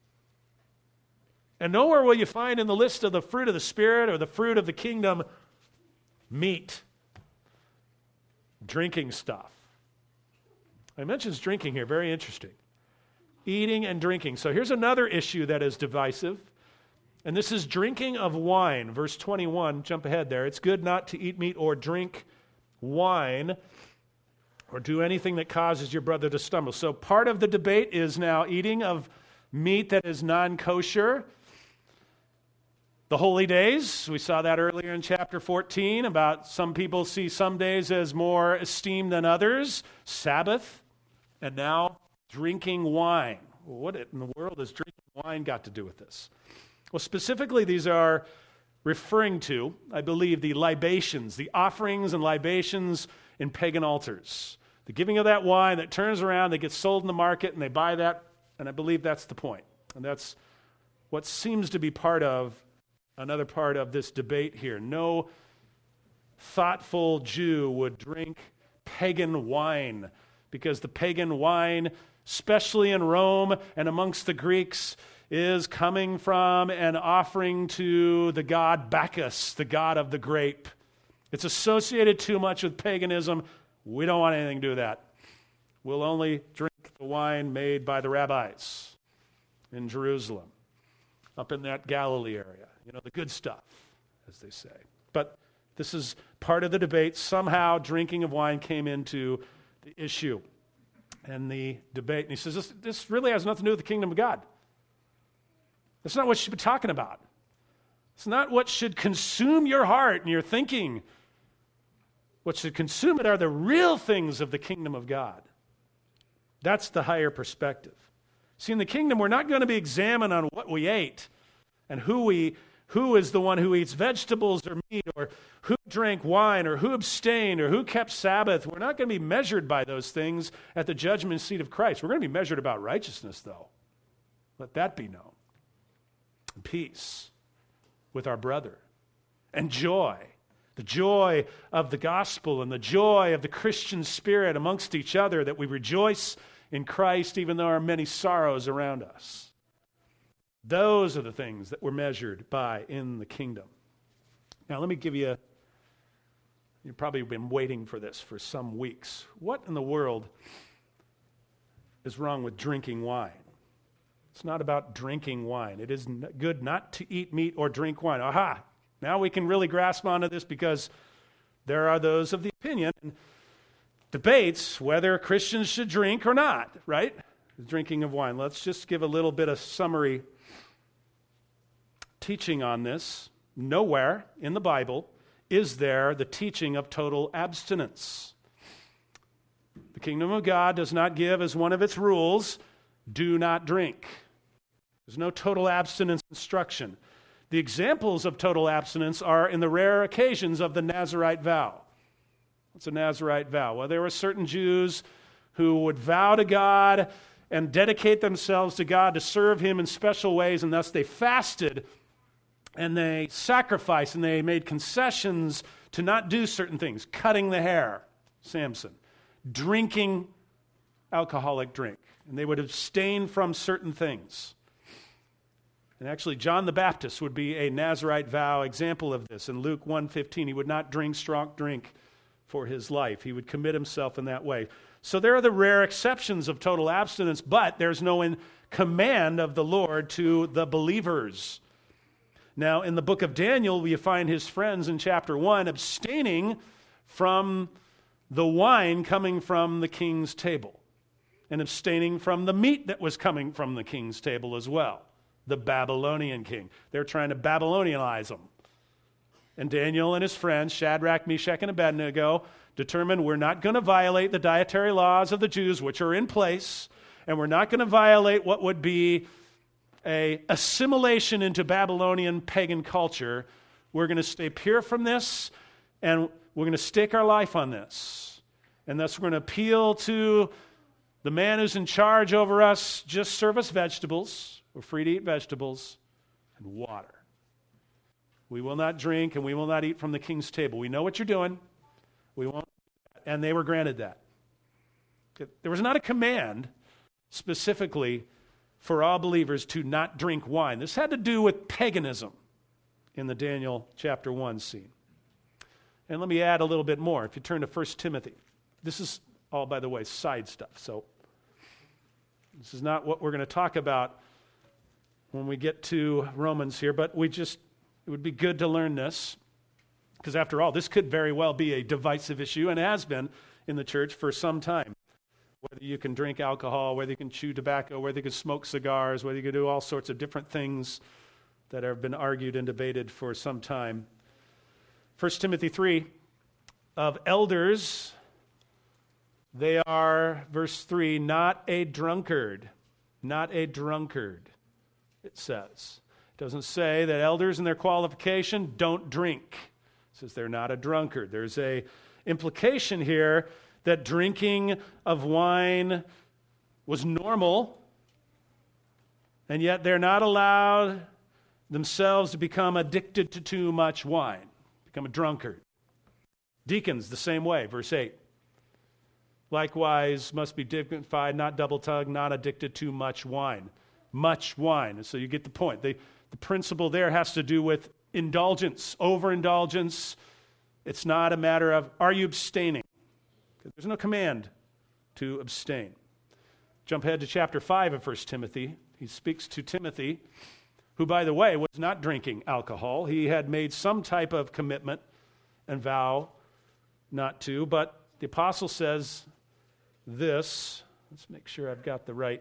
And nowhere will you find in the list of the fruit of the Spirit or the fruit of the kingdom meat, drinking stuff. I mentions drinking here, very interesting. Eating and drinking. So here's another issue that is divisive, and this is drinking of wine. Verse 21, jump ahead there. It's good not to eat meat or drink wine or do anything that causes your brother to stumble. So part of the debate is now eating of meat that is non-kosher. The holy days, we saw that earlier in chapter 14 about some people see some days as more esteemed than others. Sabbath, and now drinking wine. Well, what in the world has drinking wine got to do with this? Well, specifically, these are referring to, I believe, the libations, the offerings and libations in pagan altars. The giving of that wine that turns around, that gets sold in the market, and they buy that, and I believe that's the point. And that's what seems to be another part of this debate here. No thoughtful Jew would drink pagan wine, because the pagan wine, especially in Rome and amongst the Greeks, is coming from an offering to the god Bacchus, the god of the grape. It's associated too much with paganism. We don't want anything to do with that. We'll only drink the wine made by the rabbis in Jerusalem, up in that Galilee area. The good stuff, as they say. But this is part of the debate. Somehow drinking of wine came into the issue and the debate. And he says, this really has nothing to do with the kingdom of God. That's not what you should be talking about. It's not what should consume your heart and your thinking. What should consume it are the real things of the kingdom of God. That's the higher perspective. See, in the kingdom, we're not going to be examined on what we ate and who is the one who eats vegetables or meat, or who drank wine, or who abstained, or who kept Sabbath. We're not going to be measured by those things at the judgment seat of Christ. We're going to be measured about righteousness, though. Let that be known. And peace with our brother. And joy. The joy of the gospel and the joy of the Christian spirit amongst each other, that we rejoice in Christ even though there are many sorrows around us. Those are the things that we're measured by in the kingdom. Now, let me give you, you've probably been waiting for this for some weeks. What in the world is wrong with drinking wine? It's not about drinking wine. It is good not to eat meat or drink wine. Aha! Now we can really grasp onto this, because there are those of the opinion and debates whether Christians should drink or not, right? The drinking of wine. Let's just give a little bit of summary teaching on this. Nowhere in the Bible is there the teaching of total abstinence. The kingdom of God does not give as one of its rules, do not drink. There's no total abstinence instruction. The examples of total abstinence are in the rare occasions of the Nazirite vow. What's a Nazirite vow? Well, there were certain Jews who would vow to God and dedicate themselves to God to serve Him in special ways, and thus they fasted and they sacrificed and they made concessions to not do certain things. Cutting the hair, Samson. Drinking alcoholic drink. And they would abstain from certain things. And actually, John the Baptist would be a Nazirite vow example of this. In Luke 1:15, he would not drink strong drink for his life. He would commit himself in that way. So there are the rare exceptions of total abstinence, but there's no command of the Lord to the believers. Now, in the book of Daniel, we find his friends in chapter 1 abstaining from the wine coming from the king's table, and abstaining from the meat that was coming from the king's table as well. The Babylonian king. They're trying to Babylonianize them. And Daniel and his friends, Shadrach, Meshach, and Abednego, determined we're not going to violate the dietary laws of the Jews, which are in place, and we're not going to violate what would be a assimilation into Babylonian pagan culture. We're going to stay pure from this, and we're going to stake our life on this. And thus we're going to appeal to the man who's in charge over us. Just serve us vegetables. We're free to eat vegetables and water. We will not drink and we will not eat from the king's table. We know what you're doing. We won't. And they were granted that. There was not a command specifically for all believers to not drink wine. This had to do with paganism in the Daniel chapter 1 scene. And let me add a little bit more. If you turn to 1 Timothy. This is all, by the way, side stuff. So this is not what we're going to talk about when we get to Romans here, but it would be good to learn this, because after all, this could very well be a divisive issue, and has been in the church for some time. Whether you can drink alcohol, whether you can chew tobacco, whether you can smoke cigars, whether you can do all sorts of different things that have been argued and debated for some time. 1 Timothy 3, of elders, they are, verse 3, not a drunkard, it says. It doesn't say that elders in their qualification don't drink. It says they're not a drunkard. There's a implication here that drinking of wine was normal, and yet they're not allowed themselves to become addicted to too much wine, become a drunkard. Deacons, the same way, verse 8. Likewise, must be dignified, not double-tongued, not addicted to much wine. Much wine. And so you get the point. The principle there has to do with indulgence, overindulgence. It's not a matter of, are you abstaining? There's no command to abstain. Jump ahead to chapter 5 of 1 Timothy. He speaks to Timothy, who, by the way, was not drinking alcohol. He had made some type of commitment and vow not to, but the apostle says this. Let's make sure I've got the right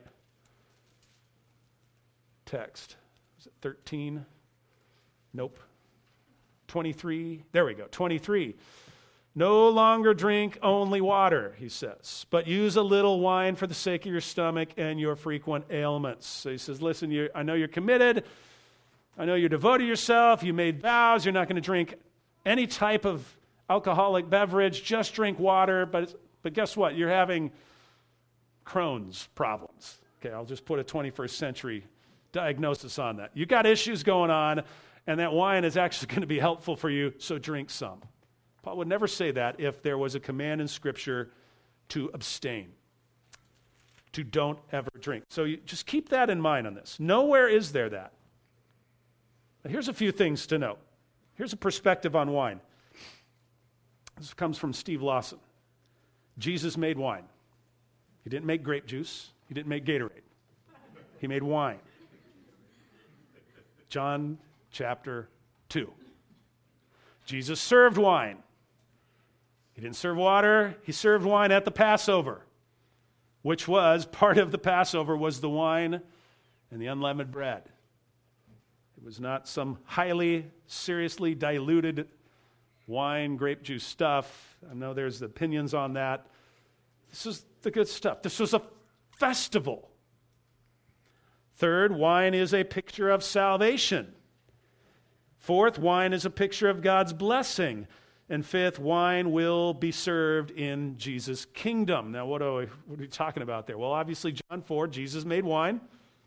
text. Is it 13? Nope. 23. There we go. 23. No longer drink only water, he says, but use a little wine for the sake of your stomach and your frequent ailments. So he says, listen, I know you're committed. I know you devoted yourself. You made vows. You're not going to drink any type of alcoholic beverage. Just drink water. But guess what? You're having Crohn's problems. Okay, I'll just put a 21st century diagnosis on that. You got issues going on, and that wine is actually going to be helpful for you, so drink some. Paul would never say that if there was a command in Scripture to abstain, to don't ever drink. So you just keep that in mind on this. Nowhere is there that. Now, here's a few things to note. Here's a perspective on wine. This comes from Steve Lawson. Jesus made wine. He didn't make grape juice. He didn't make Gatorade. He made wine. John chapter 2. Jesus served wine. He didn't serve water. He served wine at the Passover, which was part of the Passover was the wine and the unleavened bread. It was not some highly, seriously diluted wine, grape juice stuff. I know there's opinions on that. This is the good stuff. This was a festival. Third, wine is a picture of salvation. Fourth, wine is a picture of God's blessing. And fifth, wine will be served in Jesus' kingdom. Now, what are we talking about there? Well, obviously, John 4, Jesus made wine.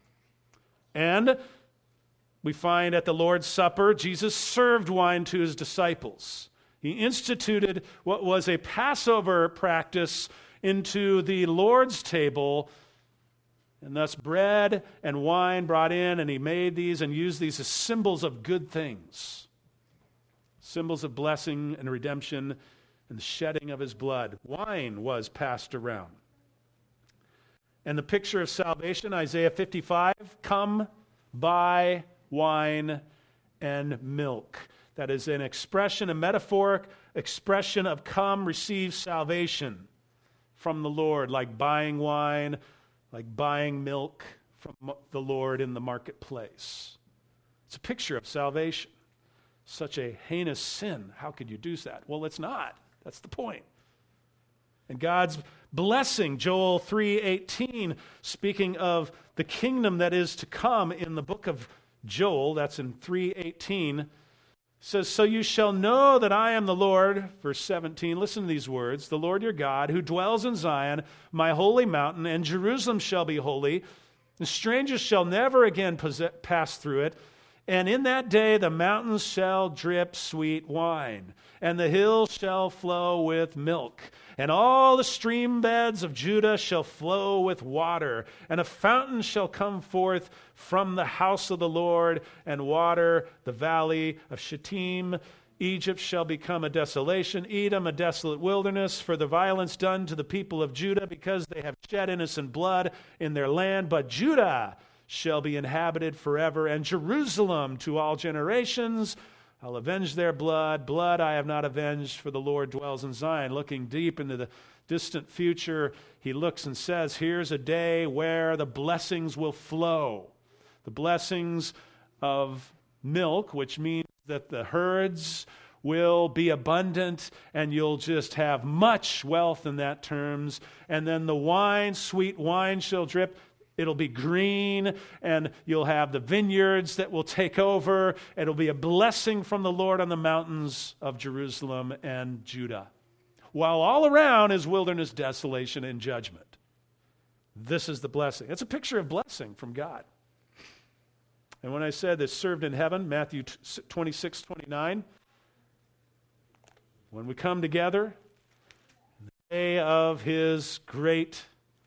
And we find at the Lord's Supper, Jesus served wine to his disciples. He instituted what was a Passover practice into the Lord's table, and thus bread and wine brought in, and he made these and used these as symbols of good things. Symbols of blessing and redemption and the shedding of his blood. Wine was passed around. And the picture of salvation, Isaiah 55, come buy wine and milk. That is an expression, a metaphoric expression of come receive salvation from the Lord, like buying wine, like buying milk from the Lord in the marketplace. It's a picture of salvation. Such a heinous sin. How could you do that? Well, it's not. That's the point. And God's blessing, Joel 3:18, speaking of the kingdom that is to come in the book of Joel, that's in 3:18, says, so you shall know that I am the Lord, verse 17, listen to these words, the Lord your God, who dwells in Zion, my holy mountain, and Jerusalem shall be holy, and strangers shall never again pass through it. And in that day the mountains shall drip sweet wine, and the hills shall flow with milk, and all the stream beds of Judah shall flow with water, and a fountain shall come forth from the house of the Lord, and water the valley of Shittim. Egypt shall become a desolation, Edom a desolate wilderness, for the violence done to the people of Judah, because they have shed innocent blood in their land. But Judah shall be inhabited forever, and Jerusalem to all generations. I'll avenge their blood. Blood I have not avenged, for the Lord dwells in Zion. Looking deep into the distant future, he looks and says, here's a day where the blessings will flow. The blessings of milk, which means that the herds will be abundant, and you'll just have much wealth in that terms. And then the wine, sweet wine shall drip. It'll be green, and you'll have the vineyards that will take over. It'll be a blessing from the Lord on the mountains of Jerusalem and Judah, while all around is wilderness, desolation, and judgment. This is the blessing. It's a picture of blessing from God. And when I said this served in heaven, Matthew 26:29, when we come together, the day of his great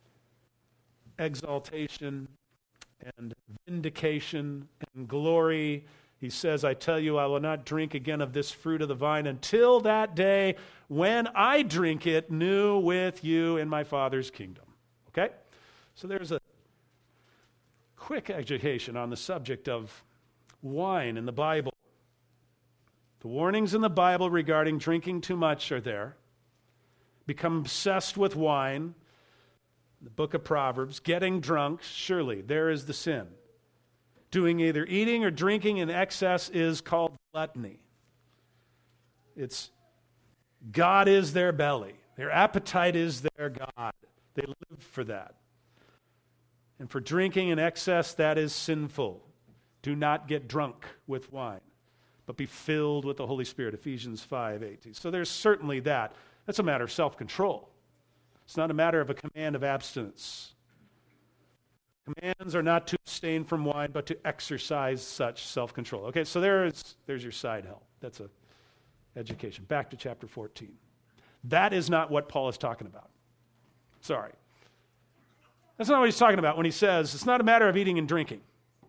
exaltation and vindication and glory, he says, I tell you, I will not drink again of this fruit of the vine until that day when I drink it new with you in my Father's kingdom. Okay? So there's a quick education on the subject of wine in the Bible. The warnings in the Bible regarding drinking too much are there. Become obsessed with wine. The book of Proverbs, getting drunk, surely there is the sin. Doing either eating or drinking in excess is called gluttony. It's God is their belly. Their appetite is their God. They live for that. And for drinking in excess, that is sinful. Do not get drunk with wine, but be filled with the Holy Spirit, Ephesians 5:18. So there's certainly that. That's a matter of self-control. It's not a matter of a command of abstinence. Commands are not to abstain from wine, but to exercise such self-control. Okay, so there's your side help. That's a education. Back to chapter 14. That is not what Paul is talking about. Sorry. That's not what he's talking about when he says it's not a matter of eating and drinking.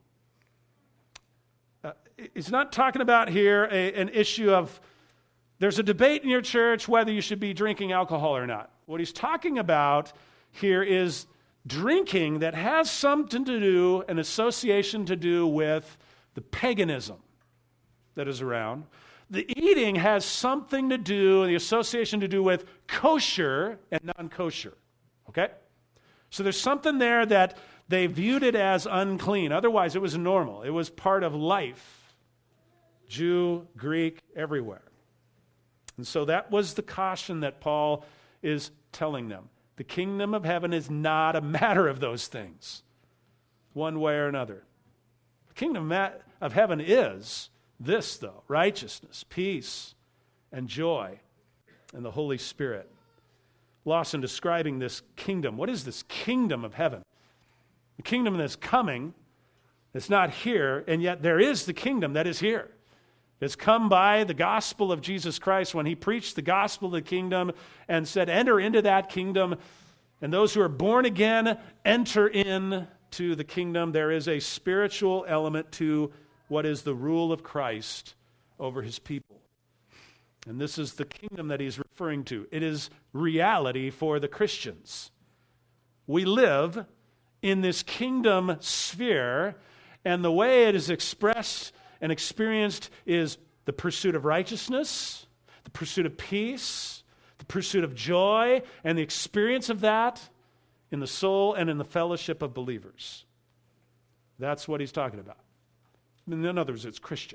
He's not talking about here an issue of there's a debate in your church whether you should be drinking alcohol or not. What he's talking about here is drinking that has something to do, an association to do with the paganism that is around. The eating has something to do, the association to do with kosher and non-kosher. Okay? So there's something there that they viewed it as unclean. Otherwise, it was normal. It was part of life. Jew, Greek, everywhere. And so that was the caution that Paul is telling them. The kingdom of heaven is not a matter of those things, one way or another. The kingdom of heaven is this, though: righteousness, peace, and joy, and the Holy Spirit. Lawson describing this kingdom. What is this kingdom of heaven? The kingdom that's coming, it's not here, and yet there is the kingdom that is here. It's come by the gospel of Jesus Christ when he preached the gospel of the kingdom and said, enter into that kingdom, and those who are born again enter into the kingdom. There is a spiritual element to what is the rule of Christ over his people. And this is the kingdom that he's referring to. It is reality for the Christians. We live in this kingdom sphere, and the way it is expressed and experienced is the pursuit of righteousness, the pursuit of peace, the pursuit of joy, and the experience of that in the soul and in the fellowship of believers. That's what he's talking about. In other words, it's Christian.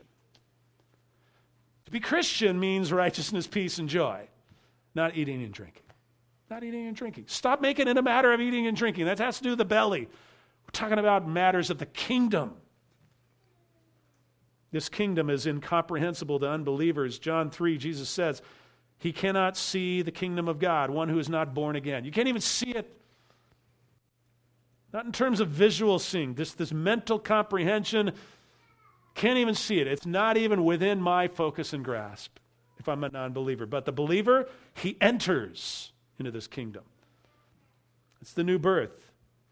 To be Christian means righteousness, peace, and joy, not eating and drinking. Not eating and drinking. Stop making it a matter of eating and drinking. That has to do with the belly. We're talking about matters of the kingdom. This kingdom is incomprehensible to unbelievers. John 3, Jesus says, he cannot see the kingdom of God, one who is not born again. You can't even see it. Not in terms of visual seeing. This mental comprehension, can't even see it. It's not even within my focus and grasp if I'm a non-believer. But the believer, he enters into this kingdom. It's the new birth.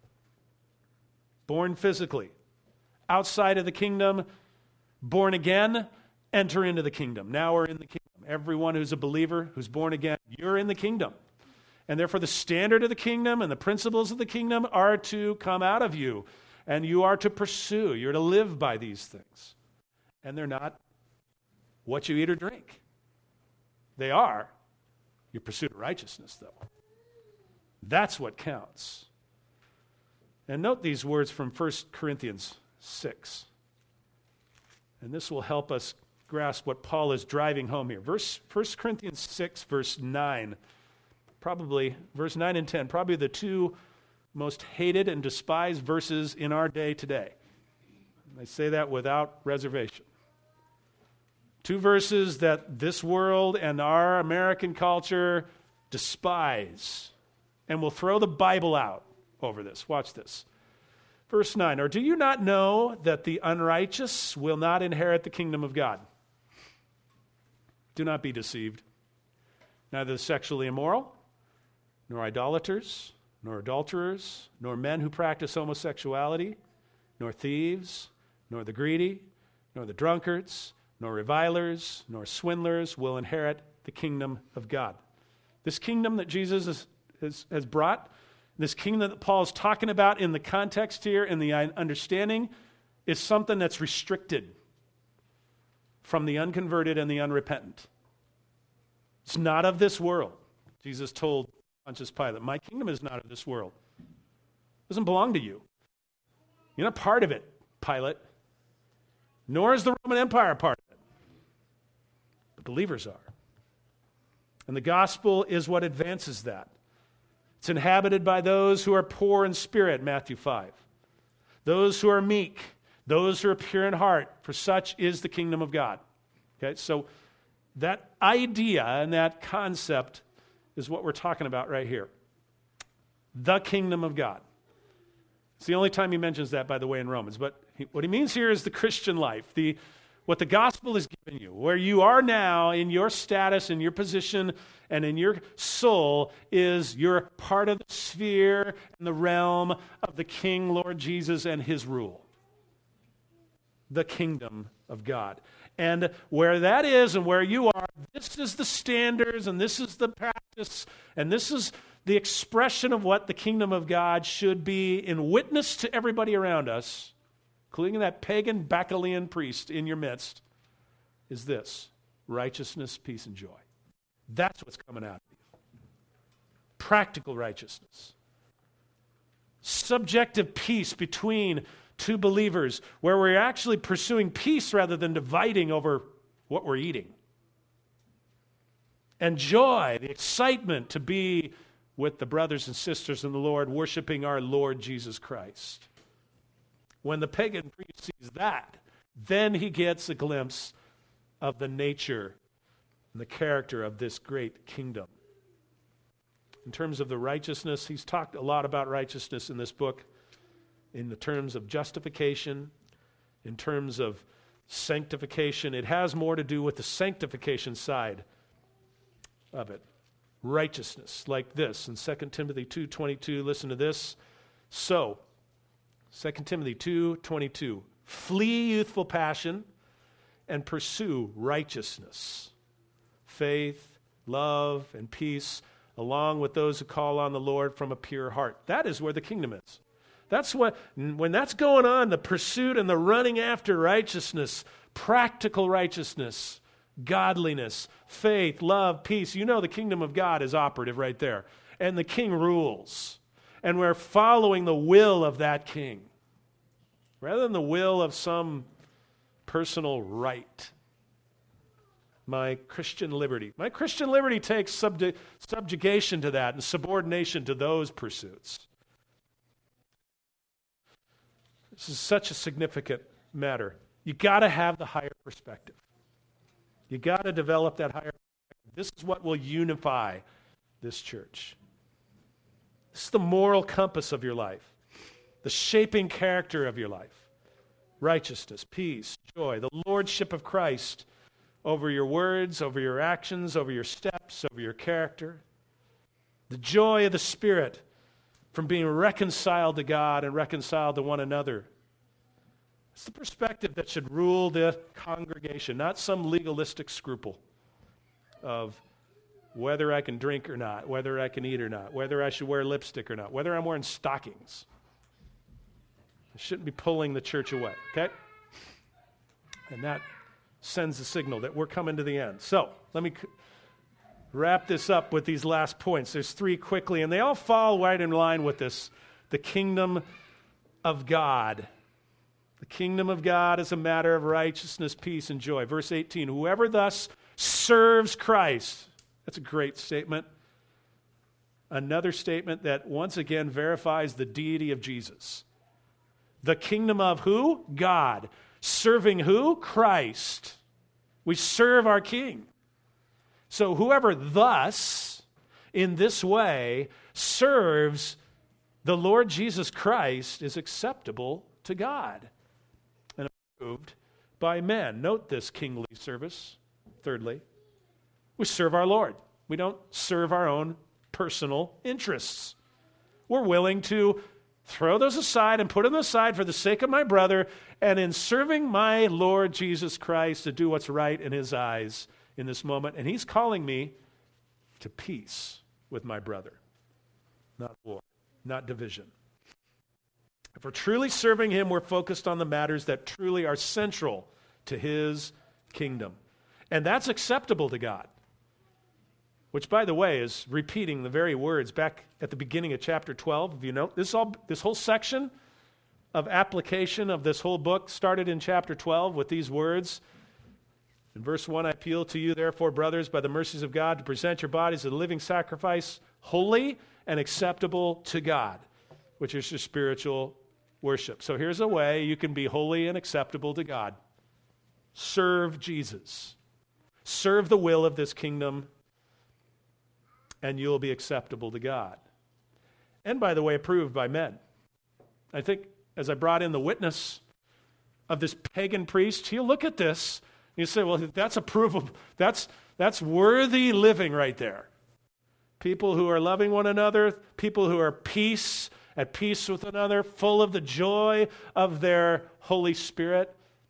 Born physically. Outside of the kingdom, born again, enter into the kingdom. Now we're in the kingdom. Everyone who's a believer, who's born again, you're in the kingdom. And therefore the standard of the kingdom and the principles of the kingdom are to come out of you. And you are to pursue. You're to live by these things. And they're not what you eat or drink. They are your pursuit of righteousness, though. That's what counts. And note these words from 1 Corinthians 6. And this will help us grasp what Paul is driving home here. 1 Corinthians 6, verse 9. Probably, verse 9 and 10, probably the two most hated and despised verses in our day today. I say that without reservation. Two verses that this world and our American culture despise and will throw the Bible out over this. Watch this. Verse 9, or do you not know that the unrighteous will not inherit the kingdom of God? Do not be deceived. Neither the sexually immoral, nor idolaters, nor adulterers, nor men who practice homosexuality, nor thieves, nor the greedy, nor the drunkards, nor revilers, nor swindlers will inherit the kingdom of God. This kingdom that Jesus has brought This kingdom that Paul is talking about in the context here, in the understanding, is something that's restricted from the unconverted and the unrepentant. It's not of this world. Jesus told Pontius Pilate, my kingdom is not of this world. It doesn't belong to you. You're not part of it, Pilate. Nor is the Roman Empire part of it. But believers are. And the gospel is what advances that. It's inhabited by those who are poor in spirit, Matthew 5. Those who are meek, those who are pure in heart, for such is the kingdom of God. Okay, so that idea and that concept is what we're talking about right here. The kingdom of God. It's the only time he mentions that, by the way, in Romans. But what he means here is the Christian life, what the gospel has given you, where you are now in your status, in your position, and in your soul is you're part of the sphere and the realm of the King, Lord Jesus, and his rule. The kingdom of God. And where that is and where you are, this is the standards and this is the practice and this is the expression of what the kingdom of God should be in witness to everybody around us, including that pagan Bacchalian priest in your midst, is this: righteousness, peace, and joy. That's what's coming out of you. Practical righteousness. Subjective peace between two believers, where we're actually pursuing peace rather than dividing over what we're eating. And joy, the excitement to be with the brothers and sisters in the Lord, worshiping our Lord Jesus Christ. When the pagan priest sees that, then he gets a glimpse of the nature and the character of this great kingdom. In terms of the righteousness, he's talked a lot about righteousness in this book, in the terms of justification, in terms of sanctification. It has more to do with the sanctification side of it. Righteousness, like this in 2 Timothy 2:22. Listen to this. So, 2 Timothy 2:22, flee youthful passion and pursue righteousness, faith, love, and peace, along with those who call on the Lord from a pure heart. That is where the kingdom is. That's what, when that's going on, the pursuit and the running after righteousness, practical righteousness, godliness, faith, love, peace, you know the kingdom of God is operative right there. And the king rules. And we're following the will of that king, rather than the will of some personal right. My Christian liberty. My Christian liberty takes subjugation to that and subordination to those pursuits. This is such a significant matter. You got to have the higher perspective. You got to develop that higher perspective. This is what will unify this church. This is the moral compass of your life, the shaping character of your life. Righteousness, peace, joy, the lordship of Christ over your words, over your actions, over your steps, over your character. The joy of the Spirit from being reconciled to God and reconciled to one another. It's the perspective that should rule the congregation, not some legalistic scruple of whether I can drink or not, whether I can eat or not, whether I should wear lipstick or not, whether I'm wearing stockings. It shouldn't be pulling the church away, okay? And that sends a signal that we're coming to the end. So, let me wrap this up with these last points. There's three quickly, and they all fall right in line with this. The kingdom of God. The kingdom of God is a matter of righteousness, peace, and joy. Verse 18, whoever thus serves Christ. That's a great statement. Another statement that once again verifies the deity of Jesus. The kingdom of who? God. Serving who? Christ. We serve our King. So whoever thus, in this way, serves the Lord Jesus Christ is acceptable to God and approved by men. Note this kingly service. Thirdly, we serve our Lord. We don't serve our own personal interests. We're willing to throw those aside and put them aside for the sake of my brother, and in serving my Lord Jesus Christ to do what's right in his eyes in this moment. And he's calling me to peace with my brother, not war. not division. If we're truly serving him, we're focused on the matters that truly are central to his kingdom. And that's acceptable to God. Which, by the way, is repeating the very words back at the beginning of chapter 12. If you note, this whole section of application of this whole book started in chapter 12 with these words. In verse 1, I appeal to you, therefore, brothers, by the mercies of God, to present your bodies as a living sacrifice, holy and acceptable to God, which is your spiritual worship. So here's a way you can be holy and acceptable to God. Serve Jesus. Serve the will of this kingdom, and you'll be acceptable to God. And by the way, approved by men. I think as I brought in the witness of this pagan priest, he'll look at this and you say, well, that's approvable. That's worthy living right there. People who are loving one another, people who are at peace with one another, full of the joy of their Holy Spirit,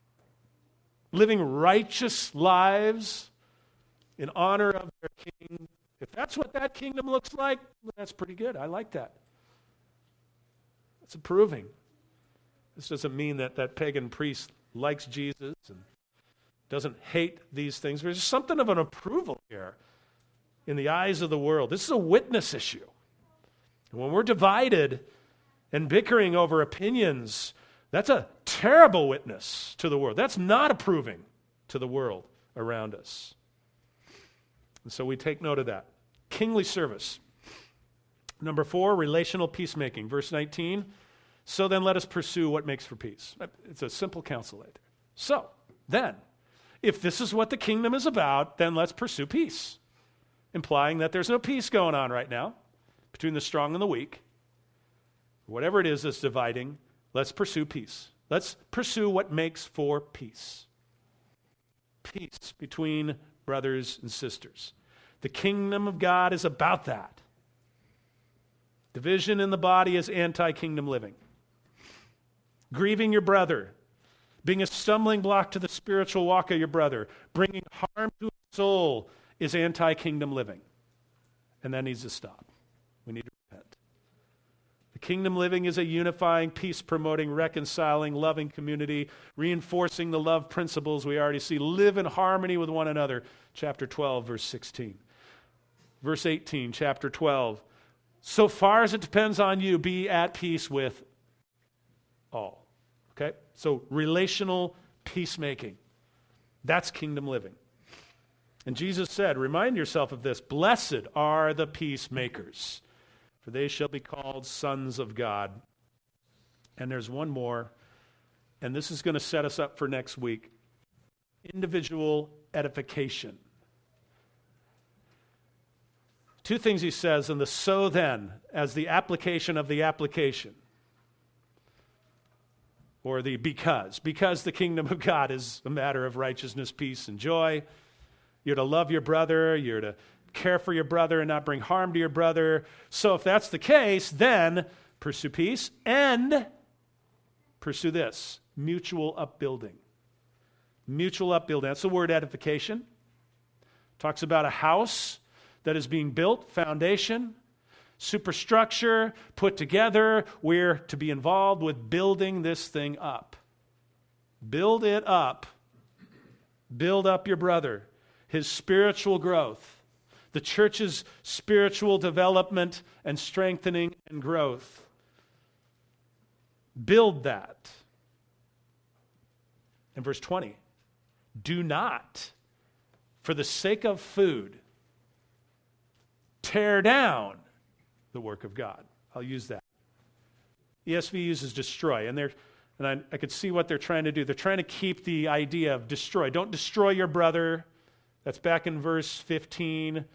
living righteous lives in honor of their King. If that's what that kingdom looks like, that's pretty good. I like that. That's approving. This doesn't mean that that pagan priest likes Jesus and doesn't hate these things. There's something of an approval here in the eyes of the world. This is a witness issue. And when we're divided and bickering over opinions, that's a terrible witness to the world. That's not approving to the world around us. And so we take note of that. Kingly service. Number 4, relational peacemaking. Verse 19, so then let us pursue what makes for peace. It's a simple counsel right there. So then, if this is what the kingdom is about, then let's pursue peace. Implying that there's no peace going on right now between the strong and the weak. Whatever it is that's dividing, let's pursue peace. Let's pursue what makes for peace. Peace between brothers and sisters. The kingdom of God is about that. Division in the body is anti-kingdom living. Grieving your brother, being a stumbling block to the spiritual walk of your brother, bringing harm to his soul is anti-kingdom living. And that needs to stop. We need to repent. The kingdom living is a unifying, peace-promoting, reconciling, loving community, reinforcing the love principles we already see. Live in harmony with one another. Chapter 12, verse 16. Verse 18, chapter 12. So far as it depends on you, be at peace with all. Okay? So relational peacemaking. That's kingdom living. And Jesus said, remind yourself of this, blessed are the peacemakers, for they shall be called sons of God. And there's one more, and this is going to set us up for next week. Individual edification. 2 things he says in the so then as the application of the application. Or the because. Because the kingdom of God is a matter of righteousness, peace, and joy. You're to love your brother. You're to care for your brother and not bring harm to your brother. So if that's the case, then pursue peace and pursue this, mutual upbuilding. Mutual upbuilding. That's the word edification. Talks about a house that is being built, foundation, superstructure, put together. We're to be involved with building this thing up. Build it up. Build up your brother, his spiritual growth, the church's spiritual development and strengthening and growth. Build that. In verse 20, do not, for the sake of food, tear down the work of God. I'll use that. ESV uses destroy, and I could see what they're trying to do. They're trying to keep the idea of destroy. Don't destroy your brother. That's back in verse 15.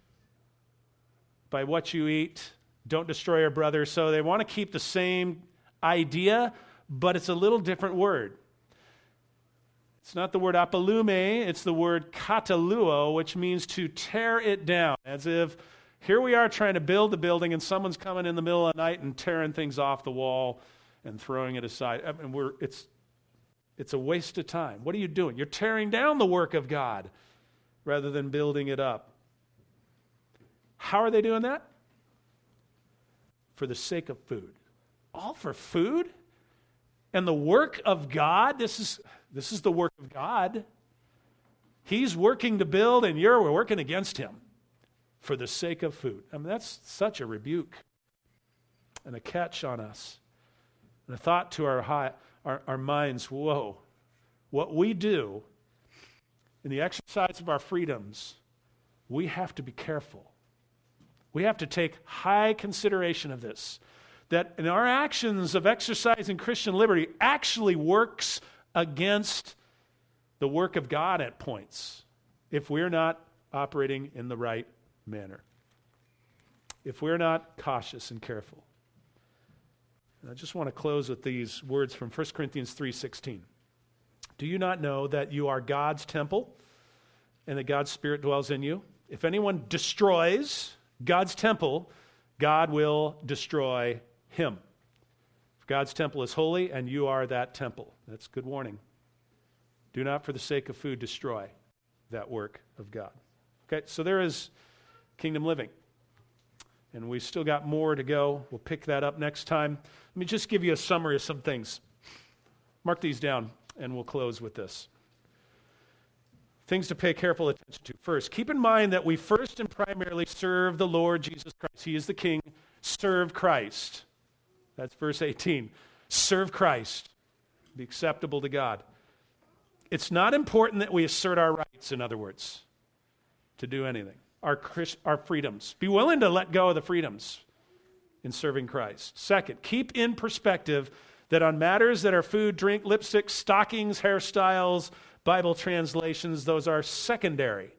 By what you eat, don't destroy your brother. So they want to keep the same idea, but it's a little different word. It's not the word apalume, it's the word kataluo, which means to tear it down, as if here we are trying to build the building and someone's coming in the middle of the night and tearing things off the wall and throwing it aside. And it's a waste of time. What are you doing? You're tearing down the work of God rather than building it up. How are they doing that? for the sake of food. All for food? And the work of God, this is the work of God. He's working to build and we're working against him for the sake of food. I mean, that's such a rebuke and a catch on us. And a thought to our minds, whoa, what we do in the exercise of our freedoms, we have to be careful. We have to take high consideration of this, that in our actions of exercising Christian liberty actually works against the work of God at points if we're not operating in the right manner, if we're not cautious and careful. And I just want to close with these words from 1 Corinthians 3:16. Do you not know that you are God's temple and that God's Spirit dwells in you? If anyone destroys God's temple, God will destroy him. For God's temple is holy, and you are that temple. That's good warning. Do not, for the sake of food, destroy that work of God. Okay, so there is kingdom living. And we still got more to go. We'll pick that up next time. Let me just give you a summary of some things. Mark these down, and we'll close with this. Things to pay careful attention to. First, keep in mind that we first and primarily serve the Lord Jesus Christ. He is the King. Serve Christ. That's verse 18. Serve Christ. Be acceptable to God. It's not important that we assert our rights, in other words, to do anything. Our freedoms. Be willing to let go of the freedoms in serving Christ. Second, keep in perspective that on matters that are food, drink, lipstick, stockings, hairstyles, Bible translations, those are secondary.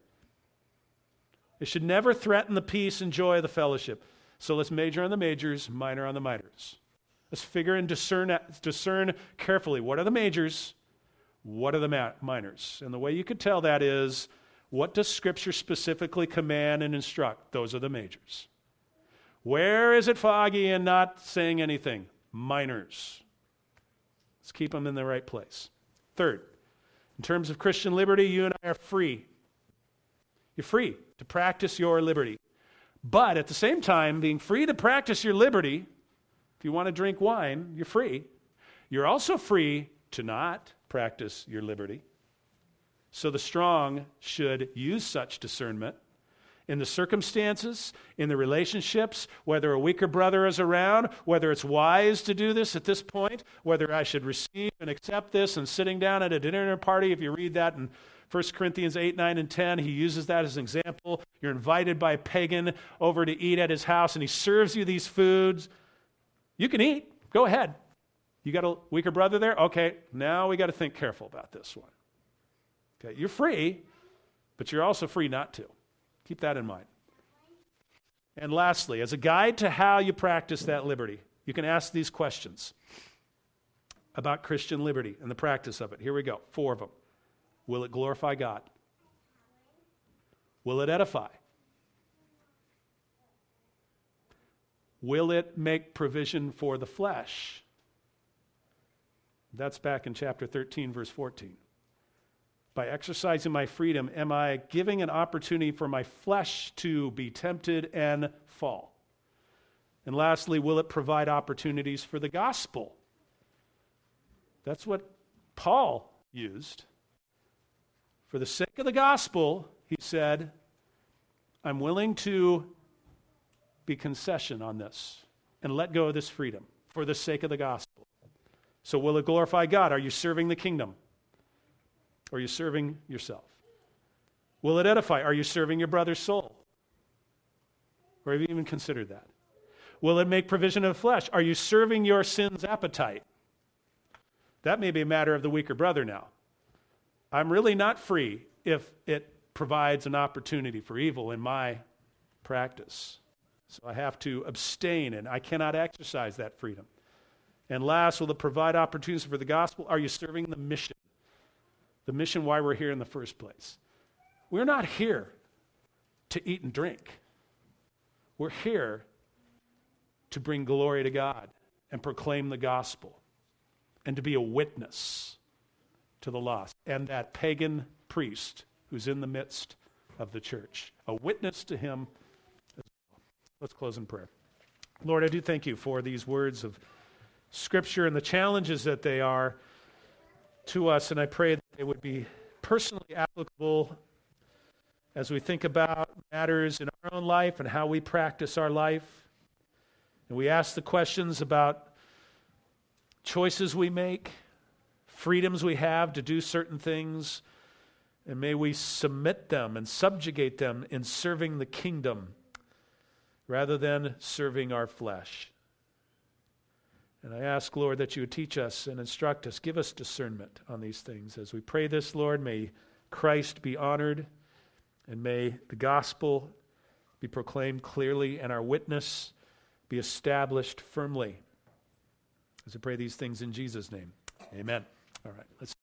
It should never threaten the peace and joy of the fellowship. So let's major on the majors, minor on the minors. Let's figure and discern carefully. What are the majors? What are the minors? And the way you could tell that is, what does Scripture specifically command and instruct? Those are the majors. Where is it foggy and not saying anything? Minors. Let's keep them in the right place. Third, in terms of Christian liberty, you and I are free. You're free to practice your liberty. But at the same time, being free to practice your liberty, if you want to drink wine, you're free. You're also free to not practice your liberty. So the strong should use such discernment in the circumstances, in the relationships, whether a weaker brother is around, whether it's wise to do this at this point, whether I should receive and accept this, and sitting down at a dinner party. If you read that in 1 Corinthians 8, 9, and 10, he uses that as an example. You're invited by a pagan over to eat at his house, and he serves you these foods. You can eat. Go ahead. You got a weaker brother there? Okay, now we got to think careful about this one. Okay, you're free, but you're also free not to. Keep that in mind. And lastly, as a guide to how you practice that liberty, you can ask these questions about Christian liberty and the practice of it. Here we go, 4 of them. Will it glorify God? Will it edify? Will it make provision for the flesh? That's back in chapter 13, verse 14. By exercising my freedom, am I giving an opportunity for my flesh to be tempted and fall? And lastly, will it provide opportunities for the gospel? That's what Paul used. For the sake of the gospel, he said, I'm willing to be concession on this and let go of this freedom for the sake of the gospel. So will it glorify God? Are you serving the kingdom? Or are you serving yourself? Will it edify? Are you serving your brother's soul? Or have you even considered that? Will it make provision of the flesh? Are you serving your sin's appetite? That may be a matter of the weaker brother now. I'm really not free if it provides an opportunity for evil in my practice. So I have to abstain, and I cannot exercise that freedom. And last, will it provide opportunities for the gospel? Are you serving the mission? The mission why we're here in the first place. We're not here to eat and drink. We're here to bring glory to God and proclaim the gospel and to be a witness to the lost and that pagan priest who's in the midst of the church. A witness to him as well. Let's close in prayer. Lord, I do thank you for these words of Scripture and the challenges that they are to us, and I pray that they would be personally applicable as we think about matters in our own life and how we practice our life. And we ask the questions about choices we make, freedoms we have to do certain things, and may we submit them and subjugate them in serving the kingdom rather than serving our flesh. And I ask, Lord, that you would teach us and instruct us, give us discernment on these things. As we pray this, Lord, may Christ be honored, and may the gospel be proclaimed clearly, and our witness be established firmly. As I pray these things in Jesus' name, amen. All right, let's